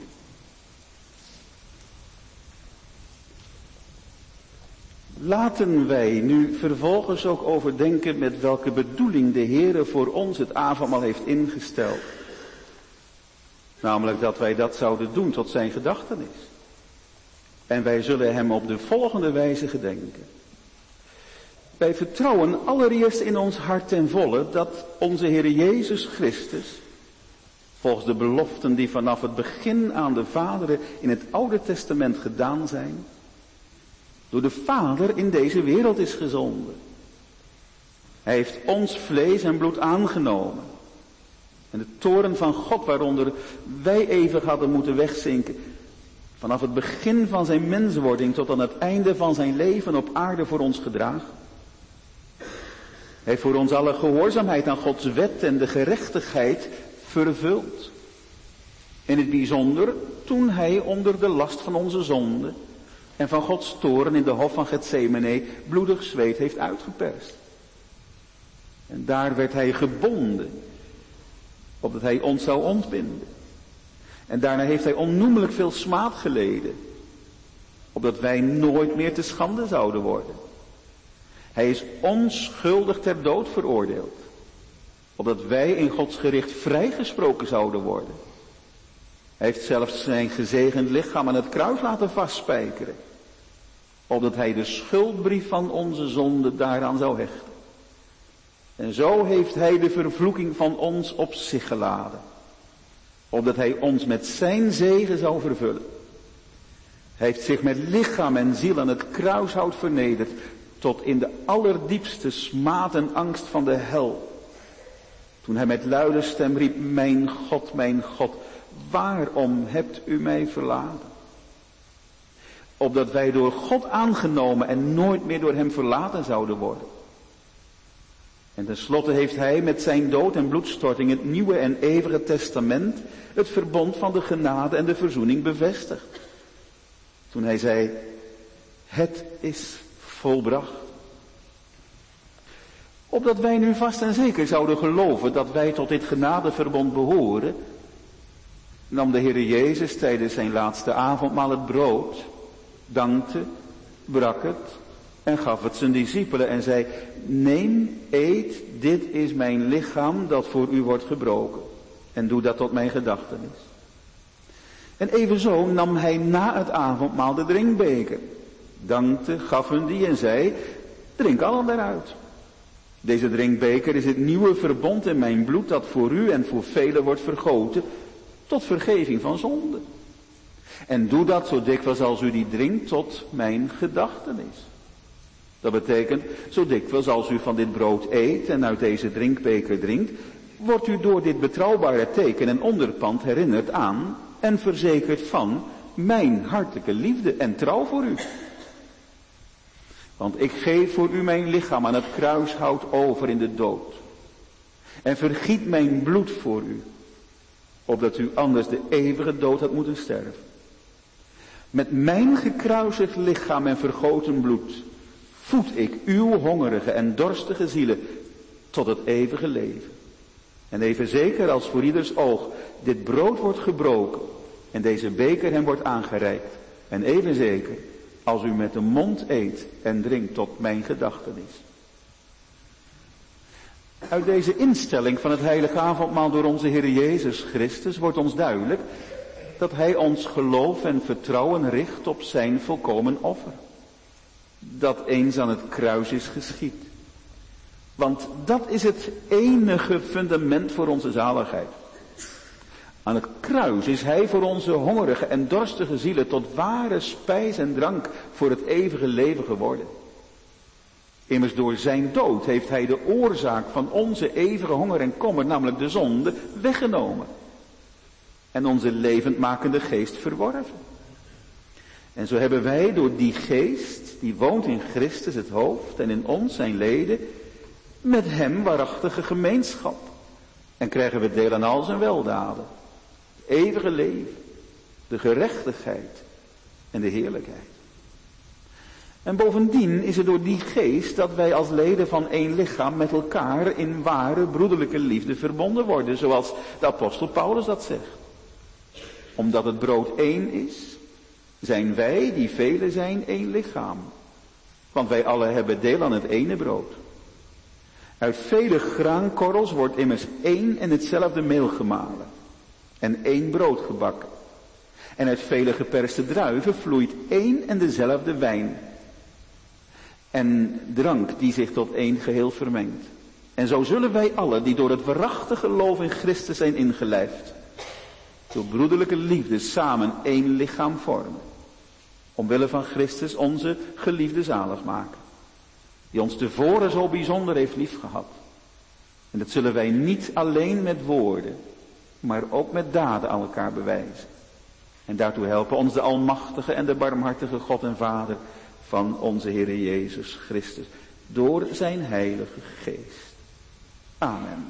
Laten wij nu vervolgens ook overdenken met welke bedoeling de Heere voor ons het avondmaal heeft ingesteld. Namelijk dat wij dat zouden doen tot zijn gedachtenis. En wij zullen hem op de volgende wijze gedenken. Wij vertrouwen allereerst in ons hart ten volle dat onze Heer Jezus Christus, volgens de beloften die vanaf het begin aan de vaderen in het Oude Testament gedaan zijn, door de Vader in deze wereld is gezonden. Hij heeft ons vlees en bloed aangenomen. En de toorn van God waaronder wij eeuwig hadden moeten wegzinken, vanaf het begin van zijn menswording tot aan het einde van zijn leven op aarde voor ons gedragen. Hij heeft voor ons alle gehoorzaamheid aan Gods wet en de gerechtigheid vervuld. In het bijzonder toen hij onder de last van onze zonde en van Gods toorn in de hof van Getsemane bloedig zweet heeft uitgeperst. En daar werd hij gebonden, opdat hij ons zou ontbinden. En daarna heeft hij onnoemelijk veel smaad geleden, opdat wij nooit meer te schande zouden worden. Hij is onschuldig ter dood veroordeeld, opdat wij in Gods gericht vrijgesproken zouden worden. Hij heeft zelfs zijn gezegend lichaam aan het kruis laten vastspijkeren, opdat hij de schuldbrief van onze zonde daaraan zou hechten. En zo heeft hij de vervloeking van ons op zich geladen, opdat hij ons met zijn zegen zou vervullen. Hij heeft zich met lichaam en ziel aan het kruishout vernederd, tot in de allerdiepste smaad en angst van de hel. Toen hij met luide stem riep, mijn God, mijn God, waarom hebt u mij verlaten? Opdat wij door God aangenomen en nooit meer door hem verlaten zouden worden. En tenslotte heeft hij met zijn dood en bloedstorting het nieuwe en eeuwige testament, het verbond van de genade en de verzoening bevestigd. Toen hij zei, het is volbracht. Opdat wij nu vast en zeker zouden geloven dat wij tot dit genadeverbond behoren, nam de Heer Jezus tijdens zijn laatste avondmaal het brood, dankte, brak het en gaf het zijn discipelen en zei, neem, eet, dit is mijn lichaam dat voor u wordt gebroken. En doe dat tot mijn gedachtenis. En evenzo nam hij na het avondmaal de drinkbeker, dankte, gaf hun die en zei, drink allen daaruit. Deze drinkbeker is het nieuwe verbond in mijn bloed dat voor u en voor velen wordt vergoten tot vergeving van zonde. En doe dat zo dikwijls als u die drinkt tot mijn gedachtenis. Dat betekent, zo dikwijls als u van dit brood eet en uit deze drinkbeker drinkt, wordt u door dit betrouwbare teken en onderpand herinnerd aan en verzekerd van mijn hartelijke liefde en trouw voor u. Want ik geef voor u mijn lichaam aan het kruishout over in de dood. En vergiet mijn bloed voor u, opdat u anders de eeuwige dood had moeten sterven. Met mijn gekruisigd lichaam en vergoten bloed voed ik uw hongerige en dorstige zielen tot het eeuwige leven. En even zeker als voor ieders oog dit brood wordt gebroken en deze beker hem wordt aangereikt. En even zeker als u met de mond eet en drinkt tot mijn gedachtenis. Uit deze instelling van het heilige avondmaal door onze Heer Jezus Christus wordt ons duidelijk dat hij ons geloof en vertrouwen richt op zijn volkomen offer. Dat eens aan het kruis is geschied. Want dat is het enige fundament voor onze zaligheid. Aan het kruis is hij voor onze hongerige en dorstige zielen tot ware spijs en drank voor het eeuwige leven geworden. Immers door zijn dood heeft hij de oorzaak van onze eeuwige honger en kommer, namelijk de zonde, weggenomen. En onze levendmakende geest verworven. En zo hebben wij door die geest, die woont in Christus het hoofd en in ons zijn leden, met hem waarachtige gemeenschap. En krijgen we deel aan al zijn weldaden. Het eeuwige leven, de gerechtigheid en de heerlijkheid. En bovendien is het door die geest dat wij als leden van één lichaam met elkaar in ware broederlijke liefde verbonden worden, zoals de apostel Paulus dat zegt. Omdat het brood één is, zijn wij, die velen zijn, één lichaam. Want wij allen hebben deel aan het ene brood. Uit vele graankorrels wordt immers één en hetzelfde meel gemalen. En één brood gebakken. En uit vele geperste druiven vloeit één en dezelfde wijn. En drank die zich tot één geheel vermengt. En zo zullen wij allen, die door het waarachtige geloof in Christus zijn ingelijfd, door broederlijke liefde samen één lichaam vormen. Omwille van Christus onze geliefde zaligmaker. Die ons tevoren zo bijzonder heeft liefgehad. En dat zullen wij niet alleen met woorden, maar ook met daden aan elkaar bewijzen. En daartoe helpen ons de almachtige en de barmhartige God en Vader van onze Heer Jezus Christus. Door zijn heilige geest. Amen.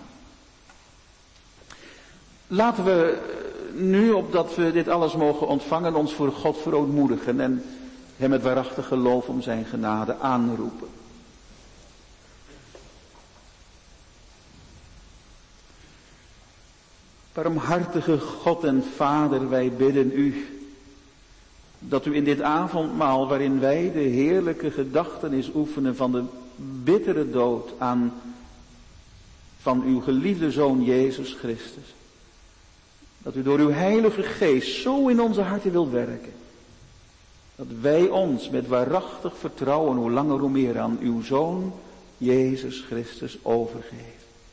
Laten we nu, opdat we dit alles mogen ontvangen, ons voor God verootmoedigen en hem met waarachtig geloof om zijn genade aanroepen. Barmhartige God en Vader, wij bidden u dat u in dit avondmaal, waarin wij de heerlijke gedachtenis oefenen van de bittere dood aan van uw geliefde Zoon Jezus Christus, dat u door uw Heilige Geest zo in onze harten wilt werken, dat wij ons met waarachtig vertrouwen hoe langer hoe meer aan uw Zoon Jezus Christus overgeven.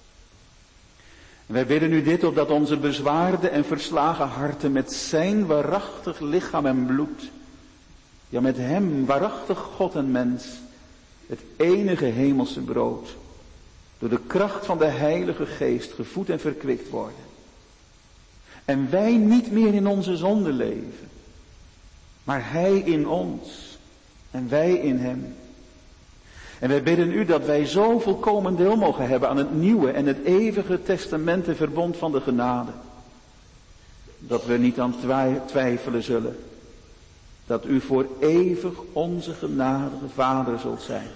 En wij bidden u dit opdat onze bezwaarde en verslagen harten met zijn waarachtig lichaam en bloed, ja met hem waarachtig God en mens, het enige hemelse brood, door de kracht van de Heilige Geest gevoed en verkwikt worden. En wij niet meer in onze zonde leven, maar hij in ons en wij in hem. En wij bidden u dat wij zo volkomen deel mogen hebben aan het nieuwe en het eeuwige testamentenverbond van de genade, dat we niet aan twijfelen zullen, dat u voor eeuwig onze genadige Vader zult zijn,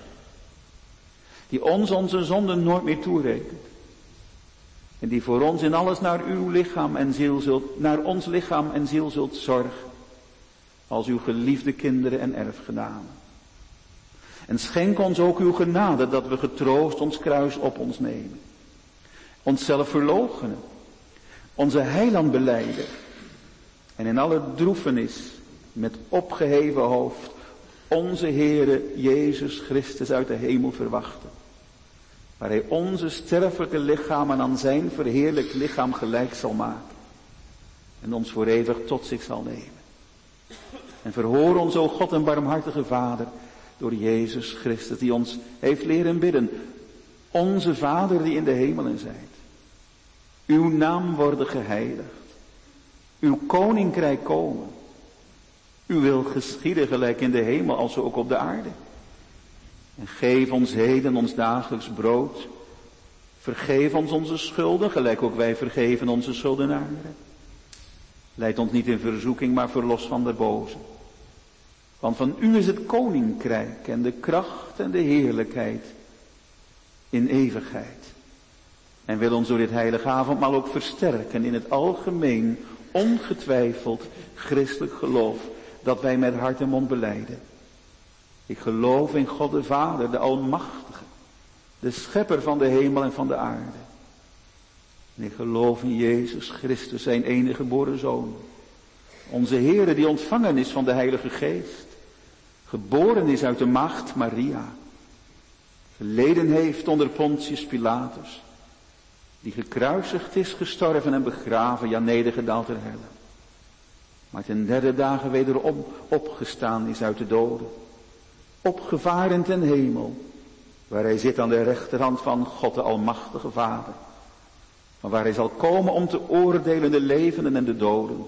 die ons onze zonden nooit meer toerekent, en die voor ons in alles naar uw lichaam en ziel zult, naar ons lichaam en ziel zult zorgen, als uw geliefde kinderen en erfgenamen. En schenk ons ook uw genade, dat we getroost ons kruis op ons nemen, onszelf verloochenen, onze heiland belijden, en in alle droefenis met opgeheven hoofd onze Heere Jezus Christus uit de hemel verwachten, waar hij onze sterfelijke lichamen aan zijn verheerlijkt lichaam gelijk zal maken en ons voor eeuwig tot zich zal nemen. En verhoor ons, o God en barmhartige Vader, door Jezus Christus, die ons heeft leren bidden: onze Vader die in de hemelen zijt, uw naam worden geheiligd, uw koninkrijk komen, uw wil geschieden gelijk in de hemel als ook op de aarde. En geef ons heden ons dagelijks brood. Vergeef ons onze schulden, gelijk ook wij vergeven onze schuldenaren. Leid ons niet in verzoeking, maar verlos van de boze. Want van u is het koninkrijk en de kracht en de heerlijkheid in eeuwigheid. En wil ons door dit heilige avondmaal ook versterken in het algemeen, ongetwijfeld christelijk geloof, dat wij met hart en mond belijden. Ik geloof in God de Vader, de Almachtige, de Schepper van de hemel en van de aarde. En ik geloof in Jezus Christus, zijn enige geboren Zoon, onze Heere, die ontvangen is van de Heilige Geest, geboren is uit de maagd Maria, geleden heeft onder Pontius Pilatus, die gekruisigd is, gestorven en begraven, ja nedergedaald ter helle, maar ten derde dagen wederom opgestaan is uit de doden, opgevaren ten hemel, waar hij zit aan de rechterhand van God de Almachtige Vader, van waar hij zal komen om te oordelen de levenden en de doden.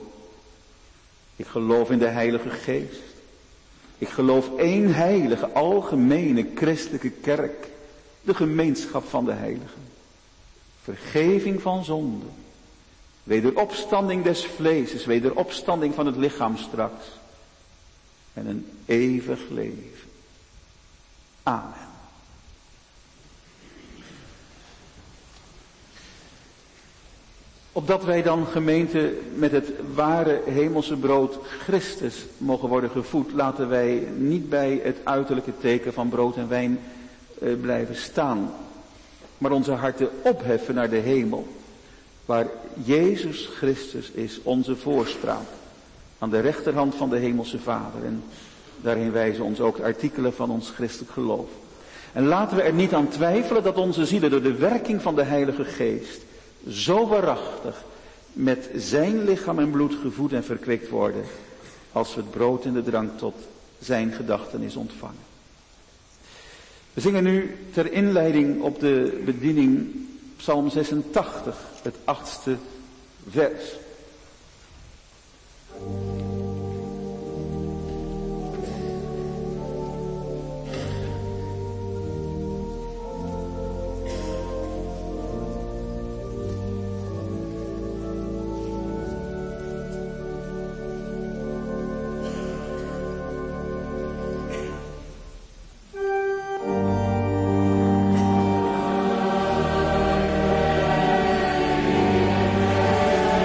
Ik geloof in de Heilige Geest. Ik geloof één heilige, algemene, christelijke kerk, de gemeenschap van de heiligen, vergeving van zonden, wederopstanding des vleeses, wederopstanding van het lichaam straks, en een eeuwig leven. Amen. Opdat wij dan, gemeente, met het ware hemelse brood Christus mogen worden gevoed, laten wij niet bij het uiterlijke teken van brood en wijn eh, blijven staan, maar onze harten opheffen naar de hemel, waar Jezus Christus is, onze voorspraak, aan de rechterhand van de hemelse Vader. En daarin wijzen ons ook de artikelen van ons christelijk geloof. En laten we er niet aan twijfelen dat onze zielen door de werking van de Heilige Geest zo waarachtig met zijn lichaam en bloed gevoed en verkwikt worden, als we het brood en de drank tot zijn gedachtenis ontvangen. We zingen nu ter inleiding op de bediening Psalm zesentachtig, het achtste vers. Amen.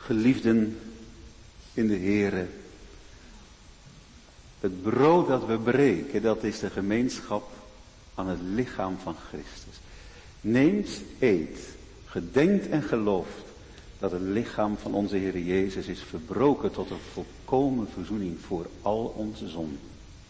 Geliefden in de Heere, het brood dat we breken, dat is de gemeenschap aan het lichaam van Christus. Neemt, eet, gedenkt en gelooft dat het lichaam van onze Heer Jezus is verbroken tot een volkomen verzoening voor al onze zonden.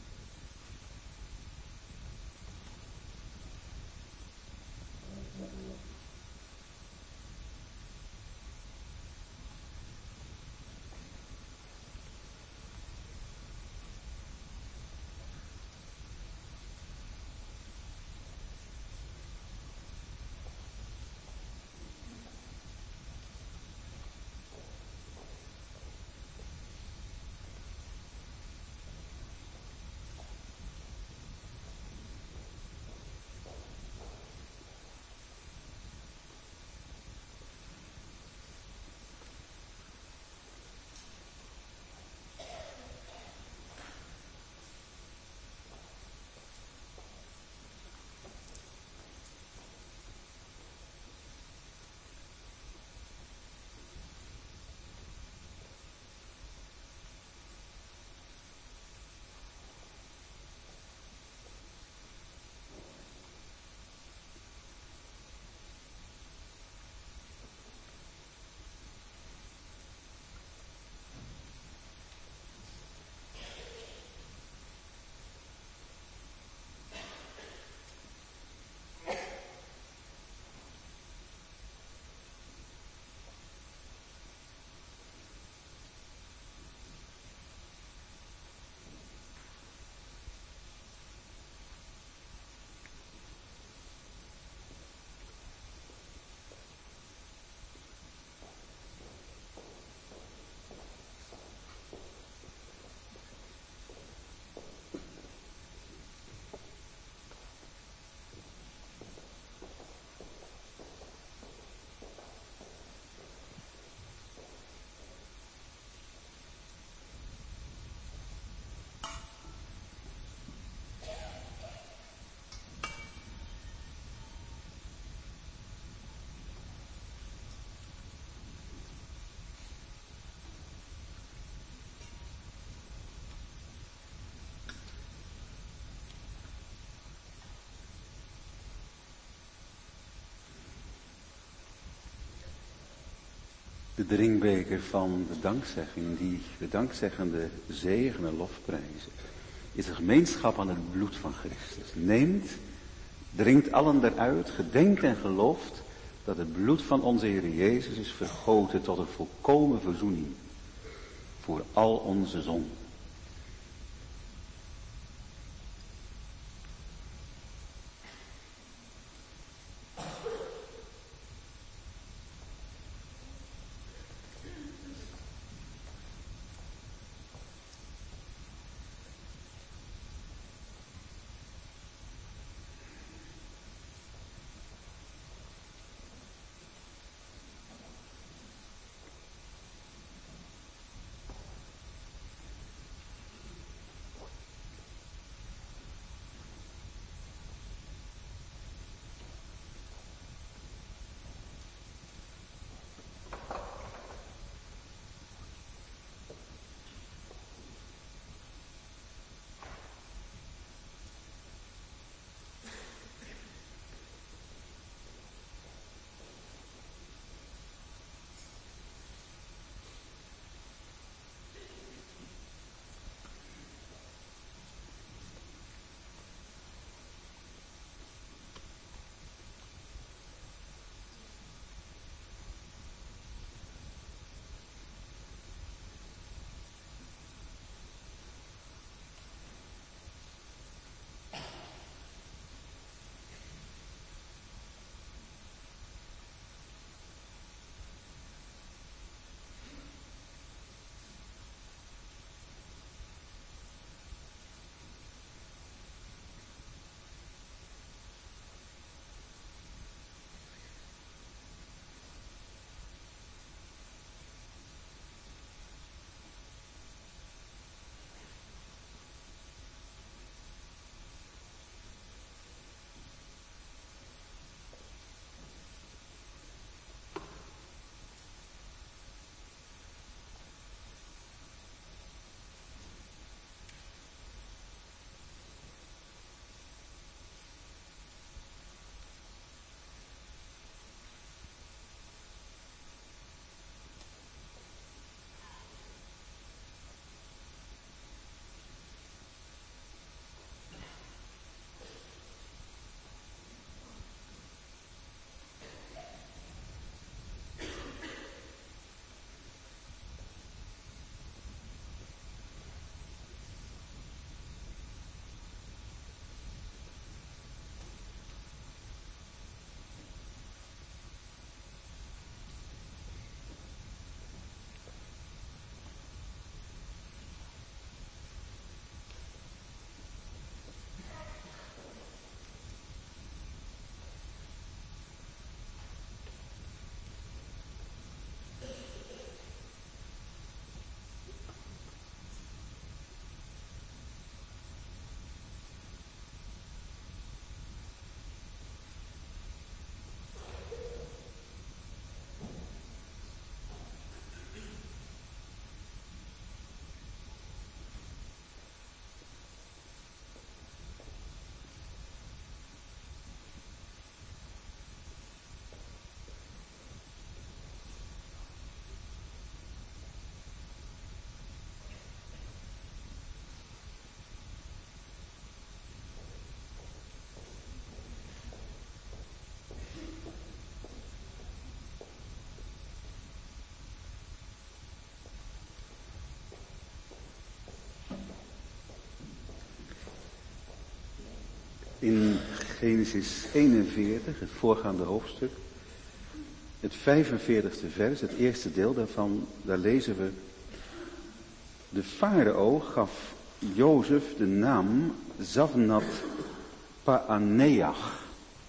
De drinkbeker van de dankzegging, die de dankzeggende zegen en lofprijzen, is de gemeenschap aan het bloed van Christus. Neemt, drinkt allen eruit, gedenkt en gelooft dat het bloed van onze Heer Jezus is vergoten tot een volkomen verzoening voor al onze zonden. in Genesis eenenveertig, het voorgaande hoofdstuk, het vijfenveertigste vers, het eerste deel daarvan, daar lezen we: de farao gaf Jozef de naam Zavnat Paaneach.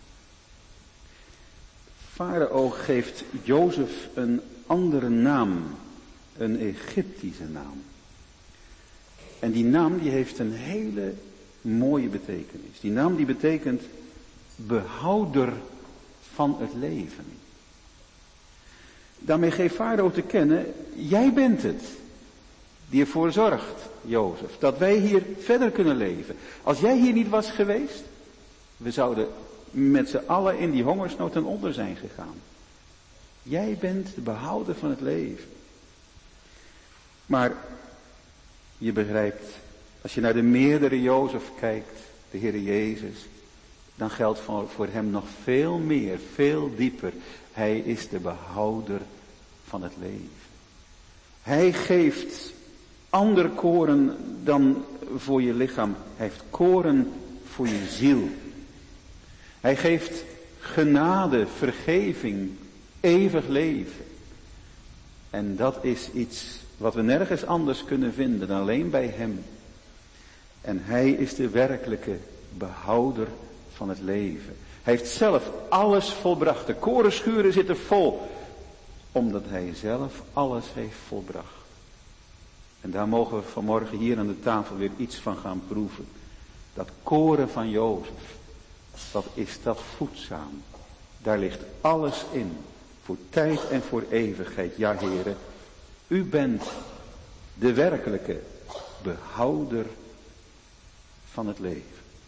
Farao geeft Jozef een andere naam, een Egyptische naam. En die naam die heeft een hele mooie betekenis. Die naam die betekent behouder van het leven. Daarmee geeft Farao te kennen, jij bent het die ervoor zorgt, Jozef, dat wij hier verder kunnen leven. Als jij hier niet was geweest, we zouden met z'n allen in die hongersnood ten onder zijn gegaan. Jij bent de behouder van het leven. Maar je begrijpt, als je naar de meerdere Jozef kijkt, de Heer Jezus, dan geldt voor, voor hem nog veel meer, veel dieper. Hij is de behouder van het leven. Hij geeft ander koren dan voor je lichaam. Hij heeft koren voor je ziel. Hij geeft genade, vergeving, eeuwig leven. En dat is iets wat we nergens anders kunnen vinden dan alleen bij hem. En hij is de werkelijke behouder van het leven. Hij heeft zelf alles volbracht. De korenschuren zitten vol. Omdat hij zelf alles heeft volbracht. En daar mogen we vanmorgen hier aan de tafel weer iets van gaan proeven. Dat koren van Jozef. Wat is dat voedzaam. Daar ligt alles in. Voor tijd en voor eeuwigheid. Ja, Heere. U bent de werkelijke behouder van het leven.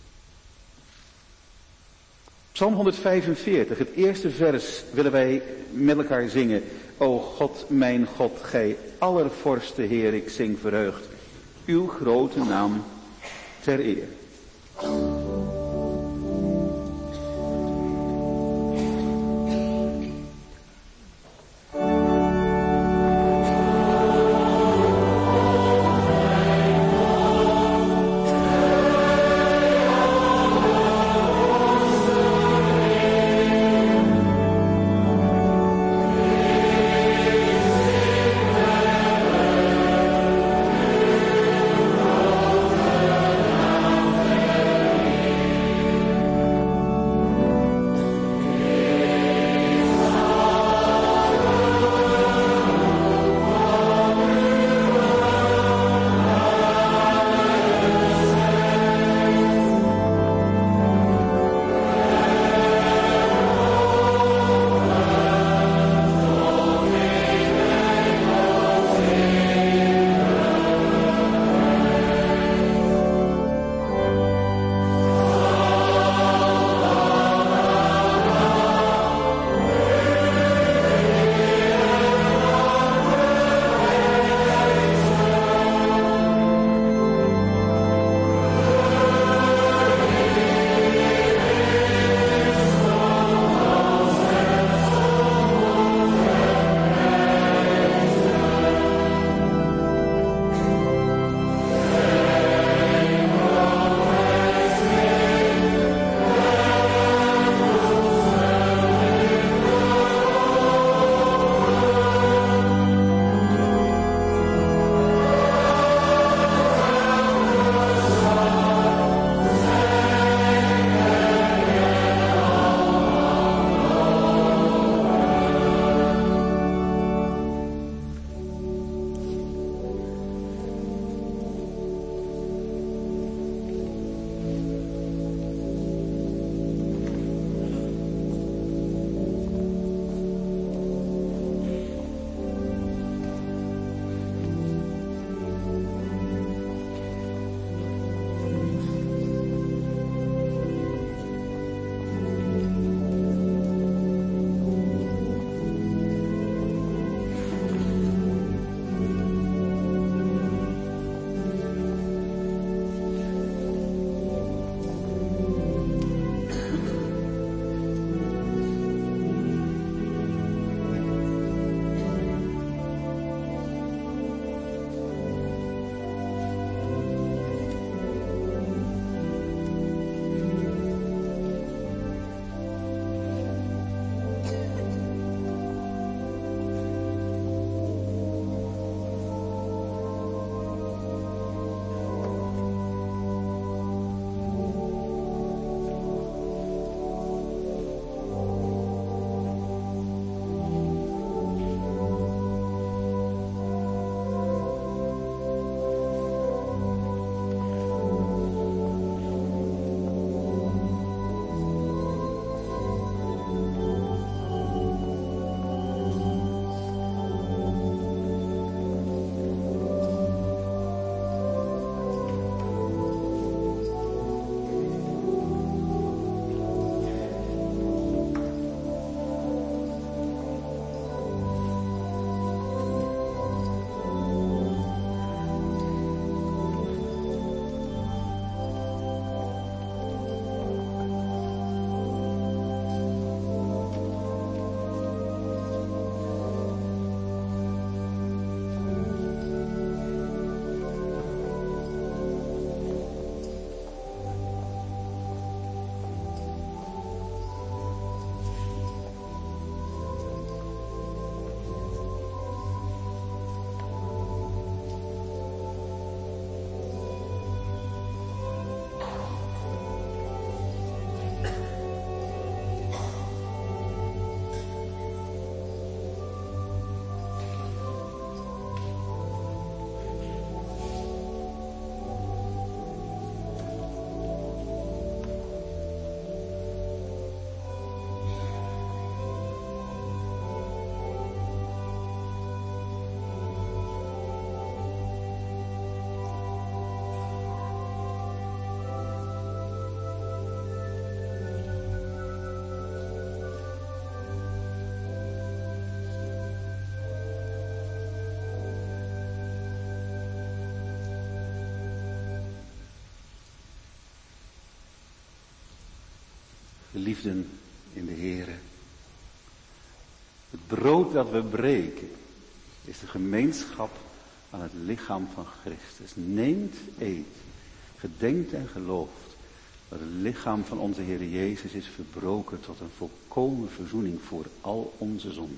Psalm honderdvijfenveertig, het eerste vers willen wij met elkaar zingen. O God, mijn God, gij allervorste Heer, ik zing verheugd uw grote naam ter eer. Geliefden in de Heere. Het brood dat we breken is de gemeenschap aan het lichaam van Christus. Neemt, eet, gedenkt en gelooft dat het lichaam van onze Heer Jezus is verbroken tot een volkomen verzoening voor al onze zonden.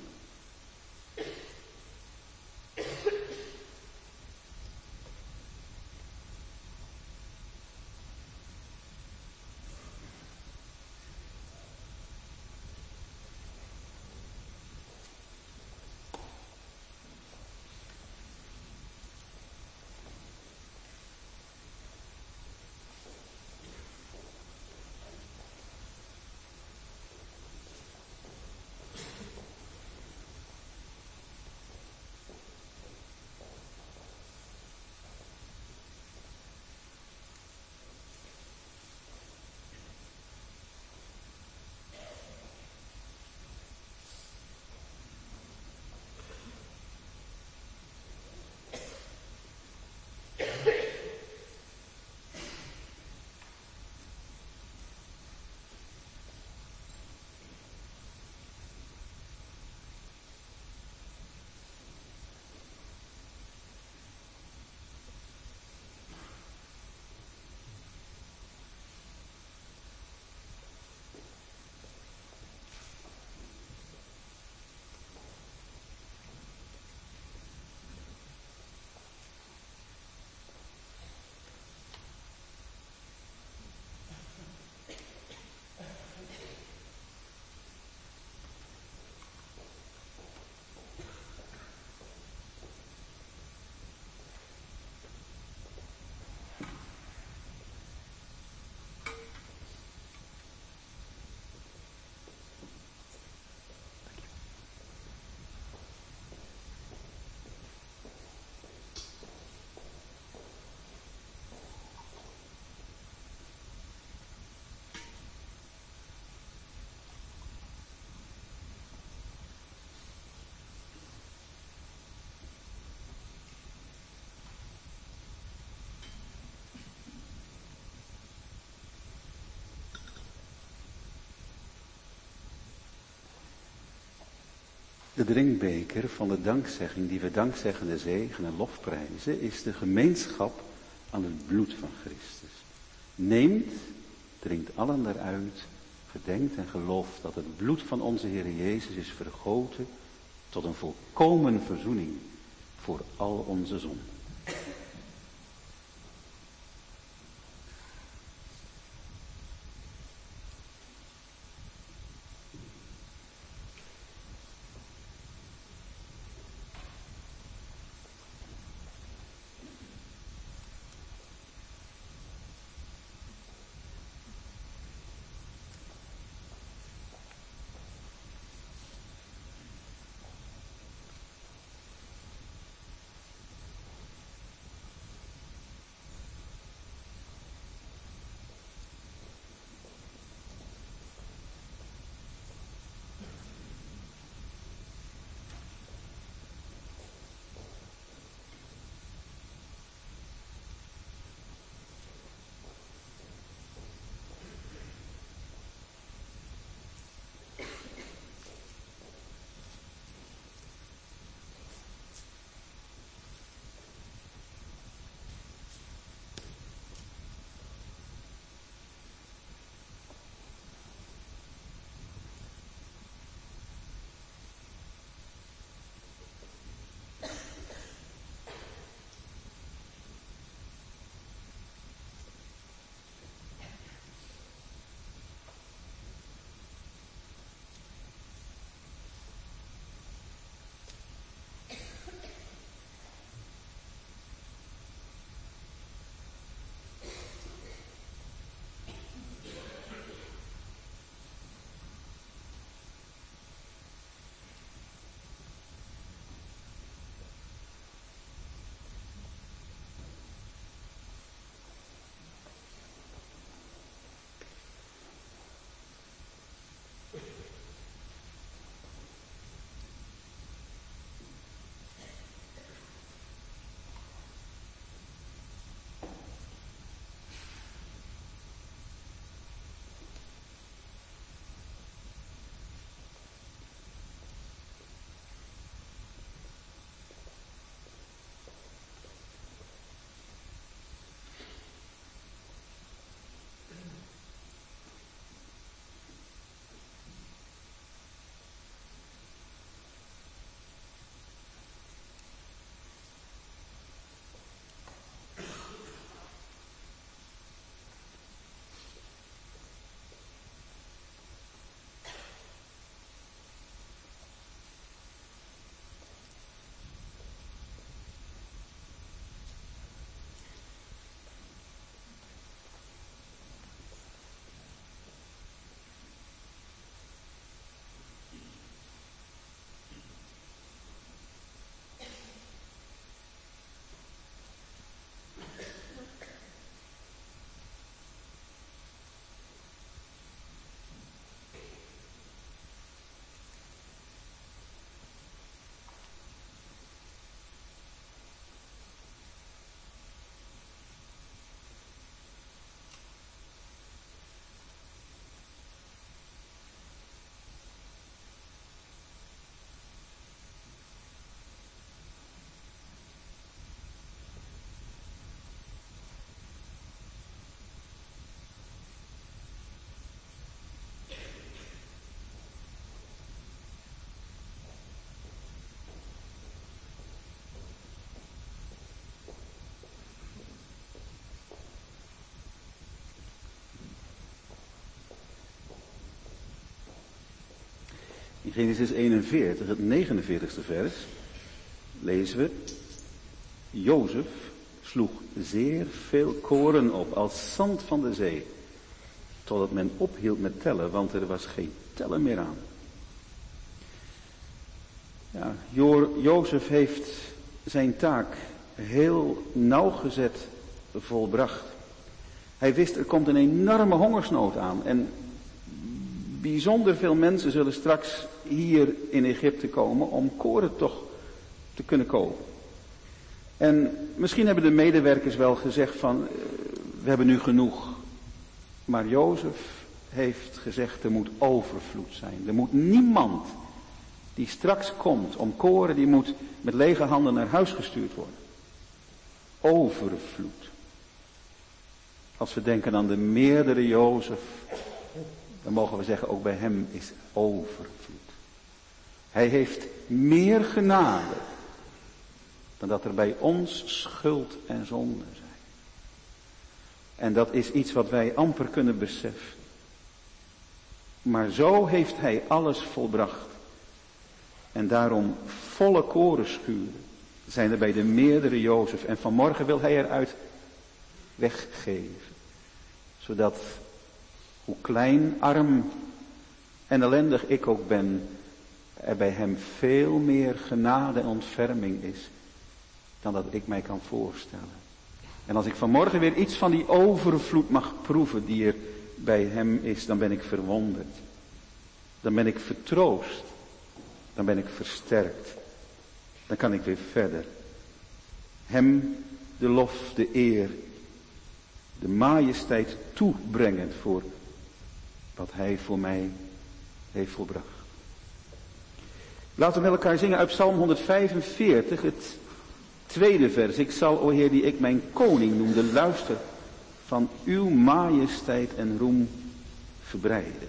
De drinkbeker van de dankzegging die we dankzeggende zegen en lof prijzen, is de gemeenschap aan het bloed van Christus. Neemt, drinkt allen daaruit, gedenkt en gelooft dat het bloed van onze Heer Jezus is vergoten tot een volkomen verzoening voor al onze zonden. In Genesis eenenveertig, het negenenveertigste vers, lezen we: Jozef sloeg zeer veel koren op, als zand van de zee, totdat men ophield met tellen, want er was geen tellen meer aan. Ja, Jo- Jozef heeft zijn taak heel nauwgezet volbracht. Hij wist, er komt een enorme hongersnood aan en bijzonder veel mensen zullen straks hier in Egypte komen om koren toch te kunnen kopen. En misschien hebben de medewerkers wel gezegd van, we hebben nu genoeg. Maar Jozef heeft gezegd, er moet overvloed zijn. Er moet niemand die straks komt om koren, die moet met lege handen naar huis gestuurd worden. Overvloed. Als we denken aan de meerdere Jozef, dan mogen we zeggen, ook bij hem is overvloed. Hij heeft meer genade dan dat er bij ons schuld en zonde zijn. En dat is iets wat wij amper kunnen beseffen. Maar zo heeft hij alles volbracht. En daarom volle korenschuren zijn er bij de meerdere Jozef. En vanmorgen wil hij eruit weggeven. Zodat, hoe klein, arm en ellendig ik ook ben, er bij hem veel meer genade en ontferming is dan dat ik mij kan voorstellen. En als ik vanmorgen weer iets van die overvloed mag proeven die er bij hem is, dan ben ik verwonderd. Dan ben ik vertroost. Dan ben ik versterkt. Dan kan ik weer verder. Hem de lof, de eer, de majesteit toebrengen voor wat hij voor mij heeft volbracht. Laten we met elkaar zingen uit Psalm honderdvijfenveertig, het tweede vers. Ik zal, o Heer, die ik mijn koning noemde, luister van uw majesteit en roem verbreiden.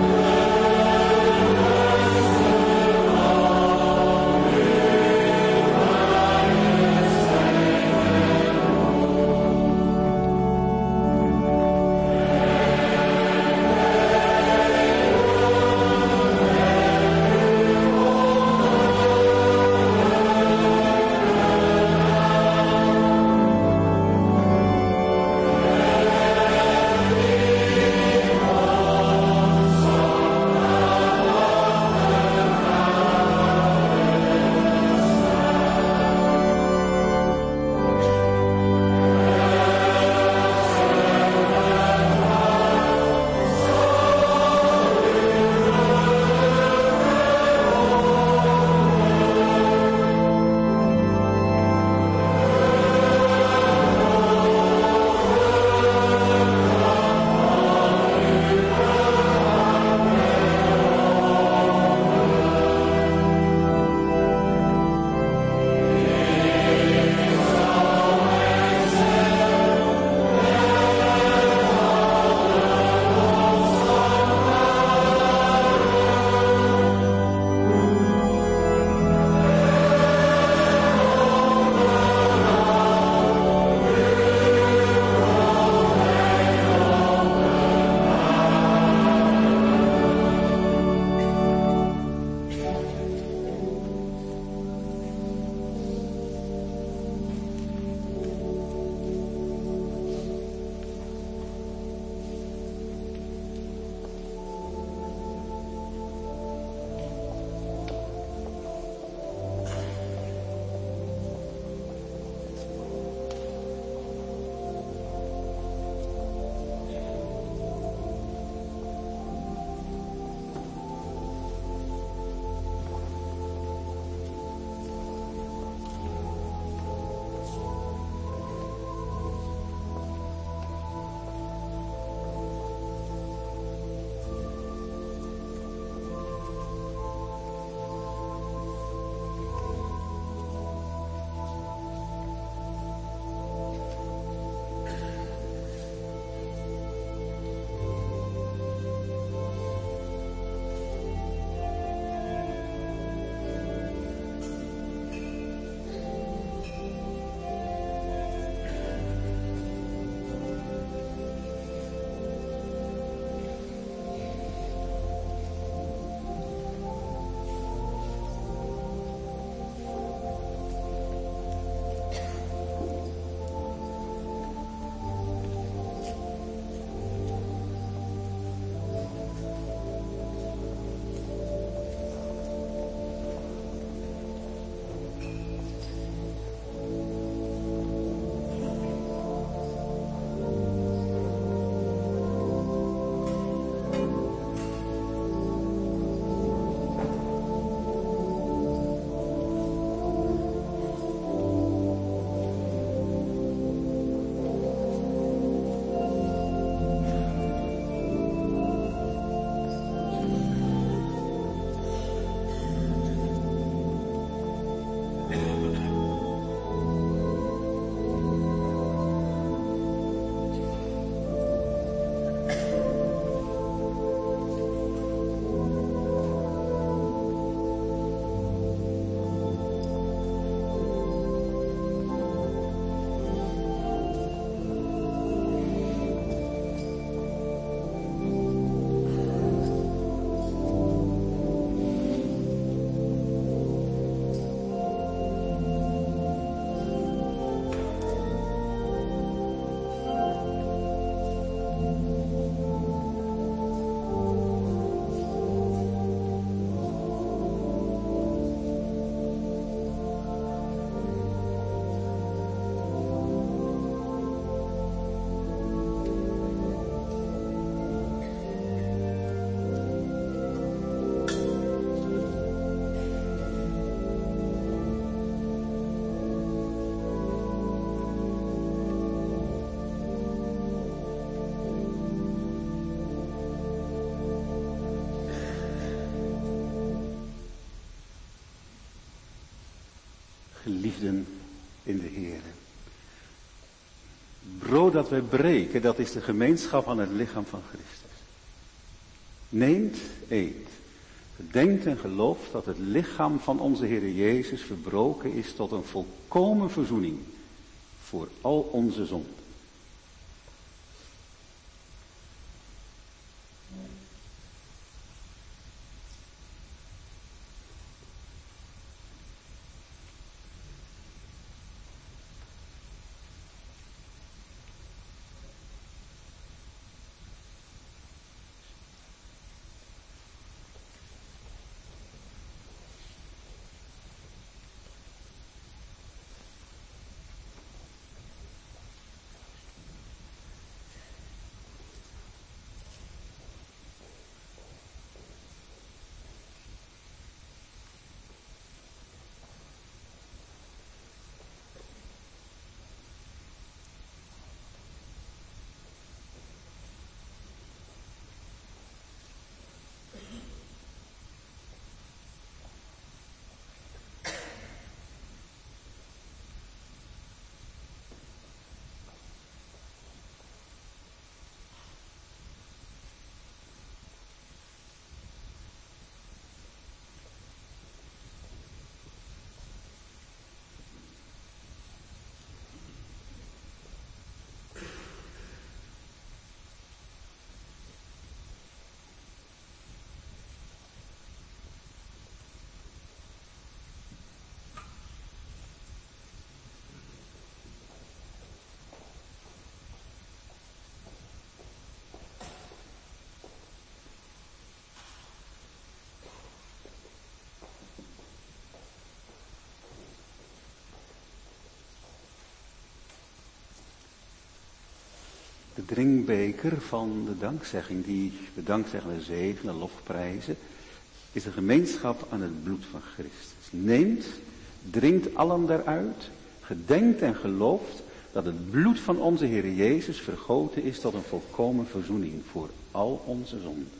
Oh geliefden in de Heer. Brood dat wij breken, dat is de gemeenschap aan het lichaam van Christus. Neemt, eet. Gedenkt en gelooft dat het lichaam van onze Heer Jezus verbroken is tot een volkomen verzoening voor al onze zonden. De drinkbeker van de dankzegging, die de dankzeggende zegenen, lofprijzen, is de gemeenschap aan het bloed van Christus. Neemt, drinkt allen daaruit, gedenkt en gelooft dat het bloed van onze Heer Jezus vergoten is tot een volkomen verzoening voor al onze zonden.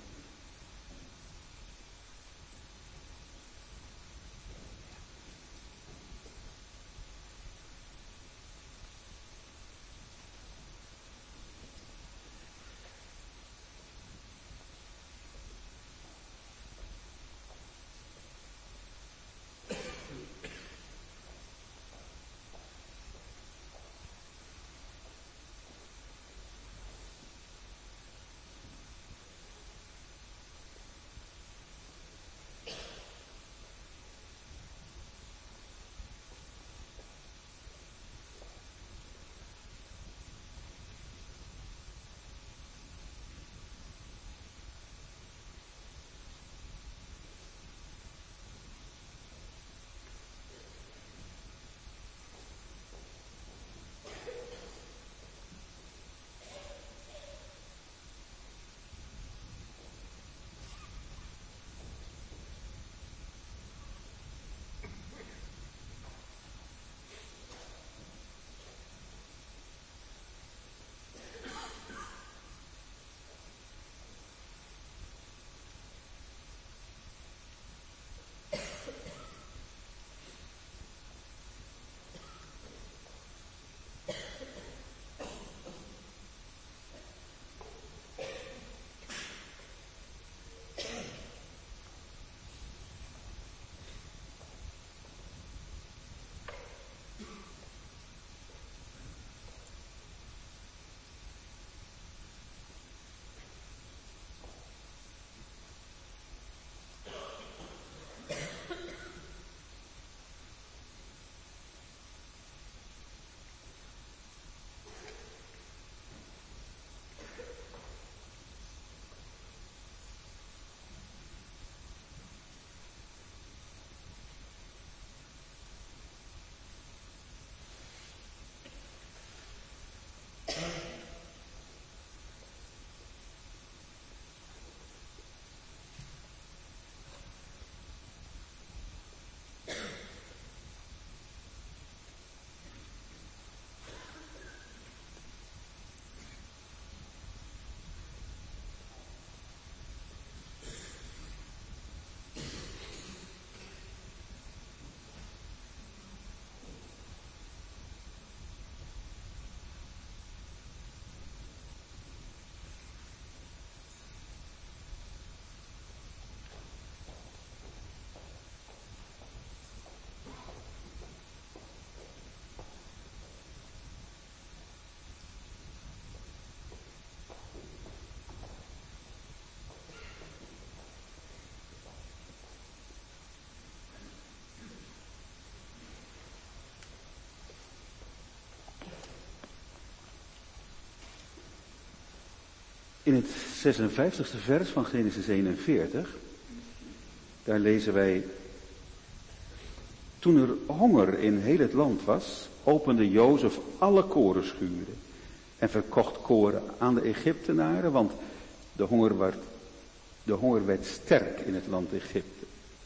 In het zesenvijftigste vers van Genesis eenenveertig, daar lezen wij: toen er honger in heel het land was, opende Jozef alle korenschuren en verkocht koren aan de Egyptenaren, want de honger werd, de honger werd sterk in het land Egypte.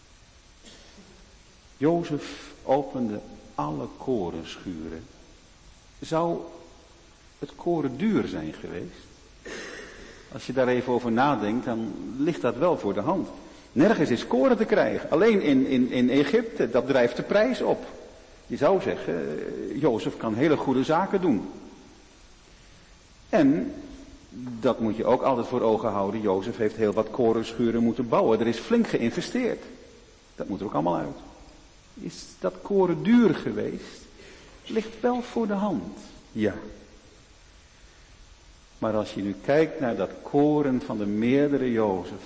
Jozef opende alle korenschuren. Zou het koren duur zijn geweest? Als je daar even over nadenkt, dan ligt dat wel voor de hand. Nergens is koren te krijgen. Alleen in, in, in Egypte, dat drijft de prijs op. Je zou zeggen, Jozef kan hele goede zaken doen. En, dat moet je ook altijd voor ogen houden, Jozef heeft heel wat korenschuren moeten bouwen. Er is flink geïnvesteerd. Dat moet er ook allemaal uit. Is dat koren duur geweest? Ligt wel voor de hand. Ja. Maar als je nu kijkt naar dat koren van de meerdere Jozef,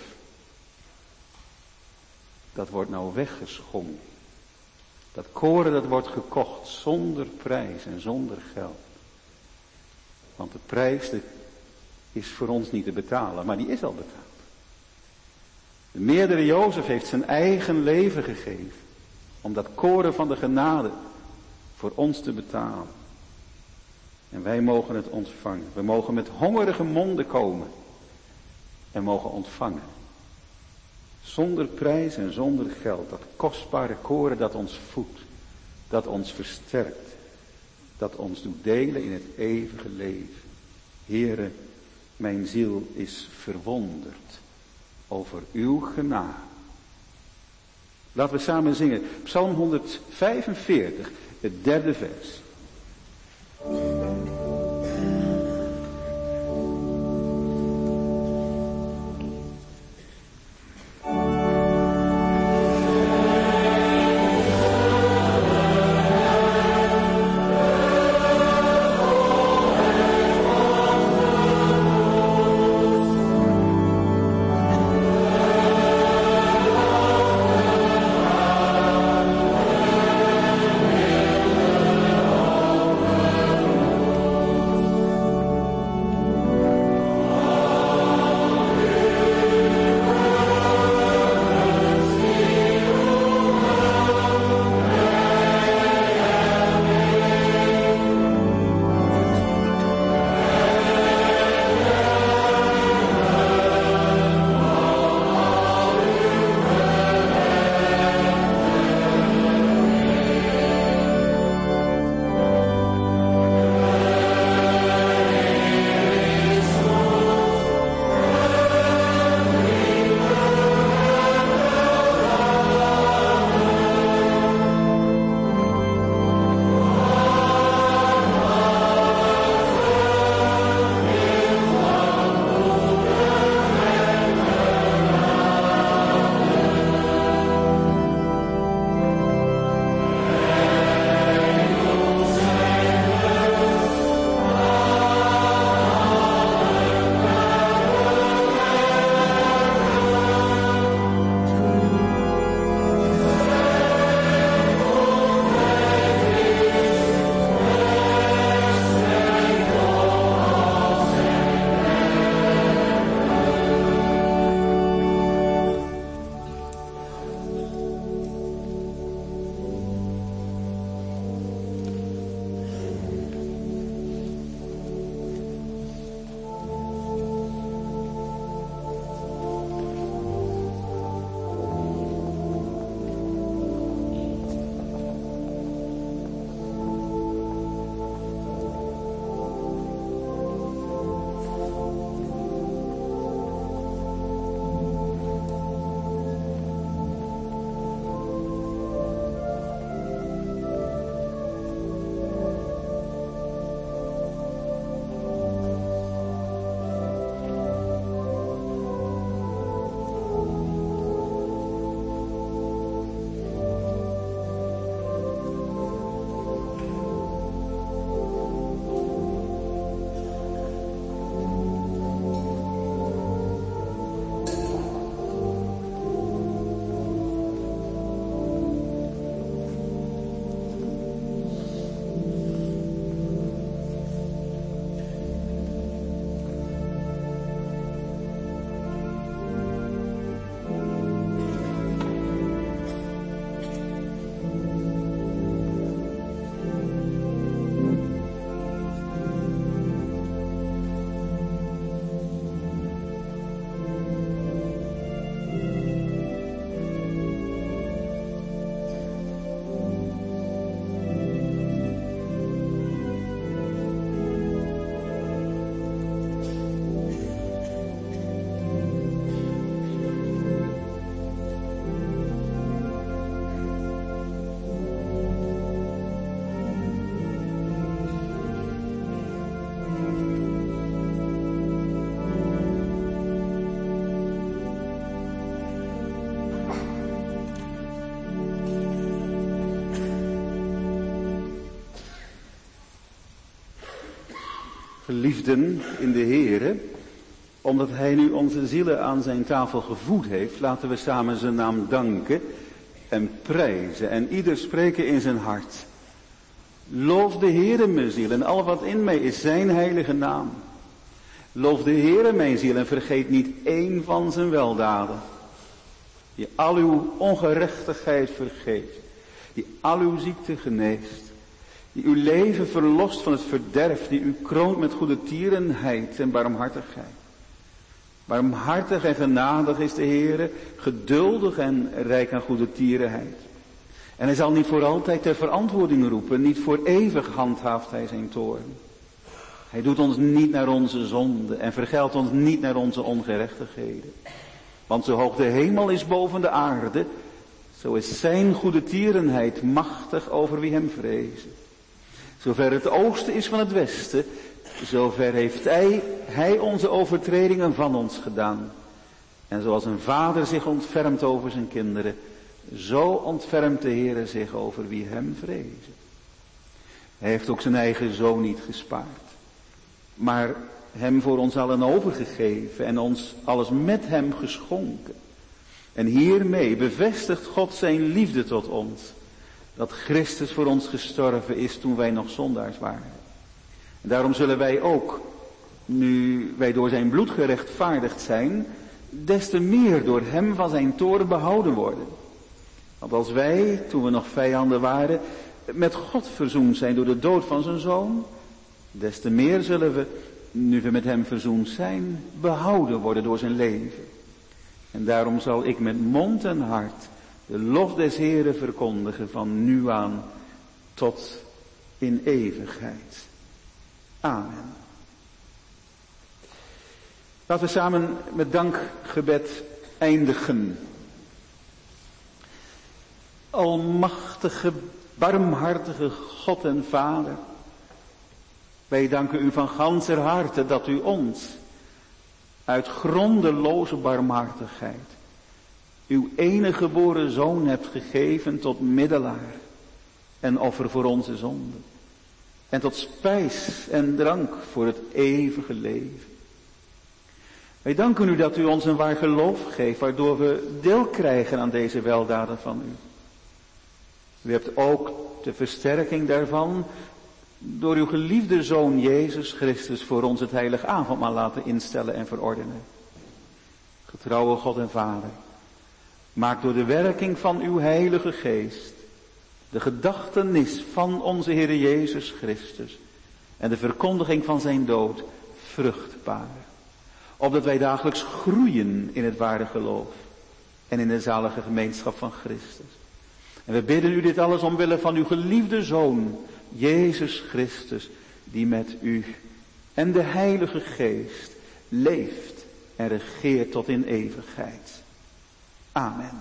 dat wordt nou weggeschonken. Dat koren dat wordt gekocht zonder prijs en zonder geld. Want de prijs de, is voor ons niet te betalen, maar die is al betaald. De meerdere Jozef heeft zijn eigen leven gegeven om dat koren van de genade voor ons te betalen. En wij mogen het ontvangen. We mogen met hongerige monden komen en mogen ontvangen. Zonder prijs en zonder geld. Dat kostbare koren dat ons voedt. Dat ons versterkt. Dat ons doet delen in het eeuwige leven. Heere, mijn ziel is verwonderd over uw genade. Laten we samen zingen. Psalm honderdvijfenveertig, het derde vers. Geliefden in de Heere, omdat hij nu onze zielen aan zijn tafel gevoed heeft, laten we samen zijn naam danken en prijzen en ieder spreken in zijn hart. Loof de Heere mijn ziel en al wat in mij is zijn heilige naam. Loof de Heere mijn ziel en vergeet niet één van zijn weldaden. Die al uw ongerechtigheid vergeeft. Die al uw ziekte geneest. Die uw leven verlost van het verderf. Die u kroont met goede tierenheid en barmhartigheid. Barmhartig en genadig is de Heere, geduldig en rijk aan goede tierenheid. En hij zal niet voor altijd ter verantwoording roepen, niet voor eeuwig handhaaft hij zijn toorn. Hij doet ons niet naar onze zonde en vergeldt ons niet naar onze ongerechtigheden. Want zo hoog de hemel is boven de aarde, zo is zijn goede tierenheid machtig over wie hem vrezen. Zover het oosten is van het westen, zover heeft hij, hij onze overtredingen van ons gedaan. En zoals een vader zich ontfermt over zijn kinderen, zo ontfermt de Heere zich over wie hem vrezen. Hij heeft ook zijn eigen zoon niet gespaard, maar hem voor ons allen overgegeven en ons alles met hem geschonken. En hiermee bevestigt God zijn liefde tot ons, dat Christus voor ons gestorven is toen wij nog zondaars waren. En daarom zullen wij ook, nu wij door zijn bloed gerechtvaardigd zijn, des te meer door hem van zijn toorn behouden worden. Want als wij, toen we nog vijanden waren, met God verzoend zijn door de dood van zijn zoon, des te meer zullen we, nu we met hem verzoend zijn, behouden worden door zijn leven. En daarom zal ik met mond en hart de lof des Heeren verkondigen van nu aan tot in eeuwigheid. Amen. Laten we samen met dankgebed eindigen. Almachtige, barmhartige God en Vader, wij danken u van ganser harte dat u ons uit grondeloze barmhartigheid uw enige geboren zoon hebt gegeven tot middelaar en offer voor onze zonden. En tot spijs en drank voor het eeuwige leven. Wij danken u dat u ons een waar geloof geeft, waardoor we deel krijgen aan deze weldaden van u. U hebt ook de versterking daarvan door uw geliefde Zoon Jezus Christus voor ons het heilig avondmaal laten instellen en verordenen. Getrouwe God en Vader, maak door de werking van uw heilige geest de gedachtenis van onze Heer Jezus Christus en de verkondiging van zijn dood vruchtbaar. Opdat wij dagelijks groeien in het ware geloof en in de zalige gemeenschap van Christus. En we bidden u dit alles omwille van uw geliefde Zoon, Jezus Christus, die met u en de Heilige Geest leeft en regeert tot in eeuwigheid. Amen.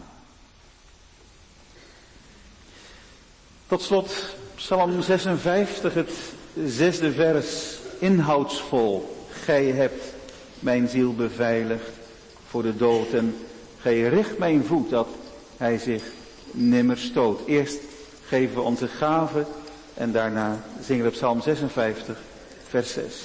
Tot slot Psalm zesenvijftig, het zesde vers, inhoudsvol. Gij hebt mijn ziel beveiligd voor de dood en gij richt mijn voet dat hij zich nimmer stoot. Eerst geven we onze gave en daarna zingen we Psalm zesenvijftig, vers zes.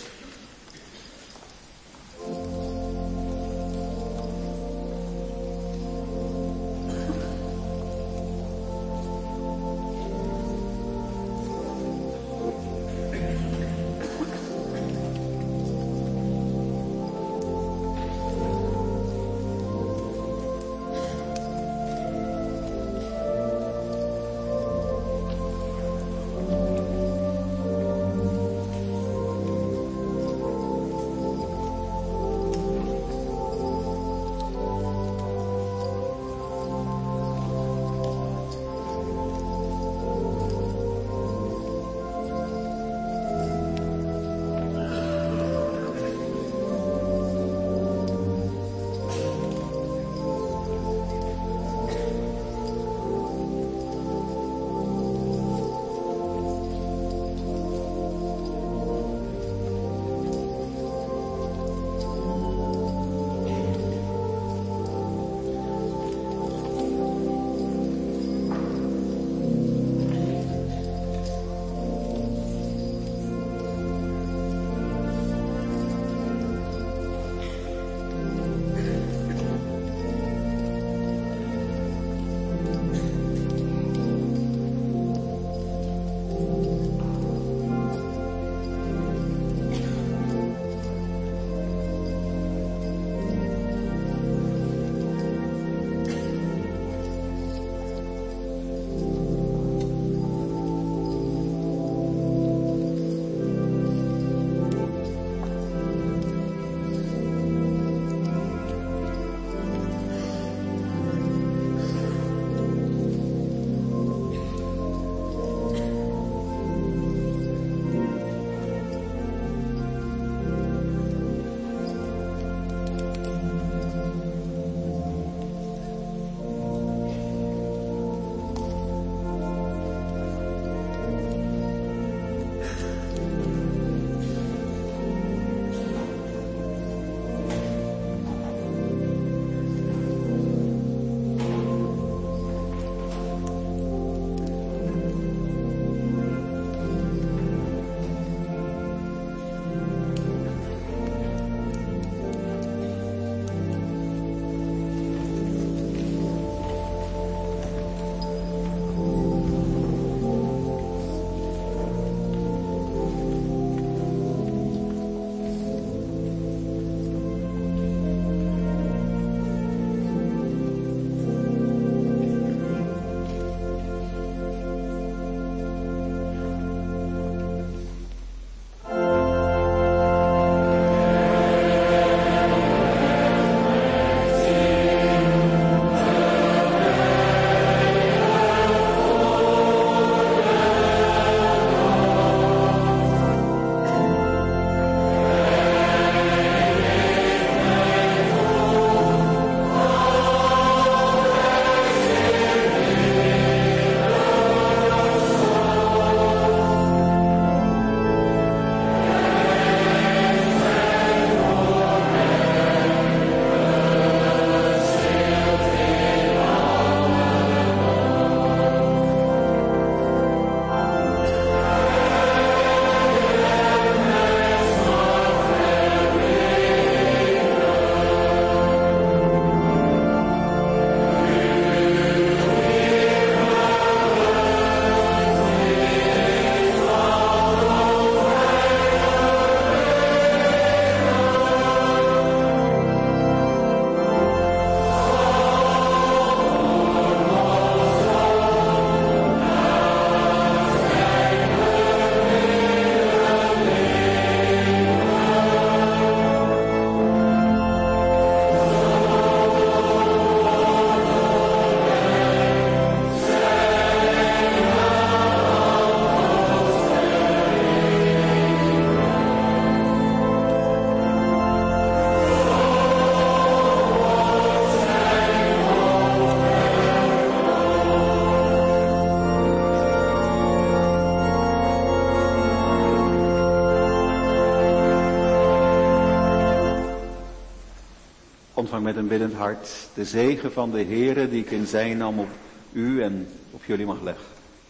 Ontvang met een biddend hart de zegen van de Heere die ik in zijn naam op u en op jullie mag leggen.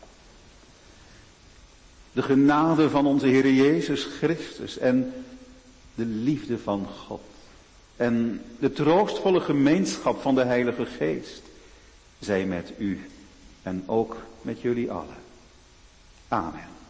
De genade van onze Heere Jezus Christus en de liefde van God en de troostvolle gemeenschap van de Heilige Geest zij met u en ook met jullie allen. Amen.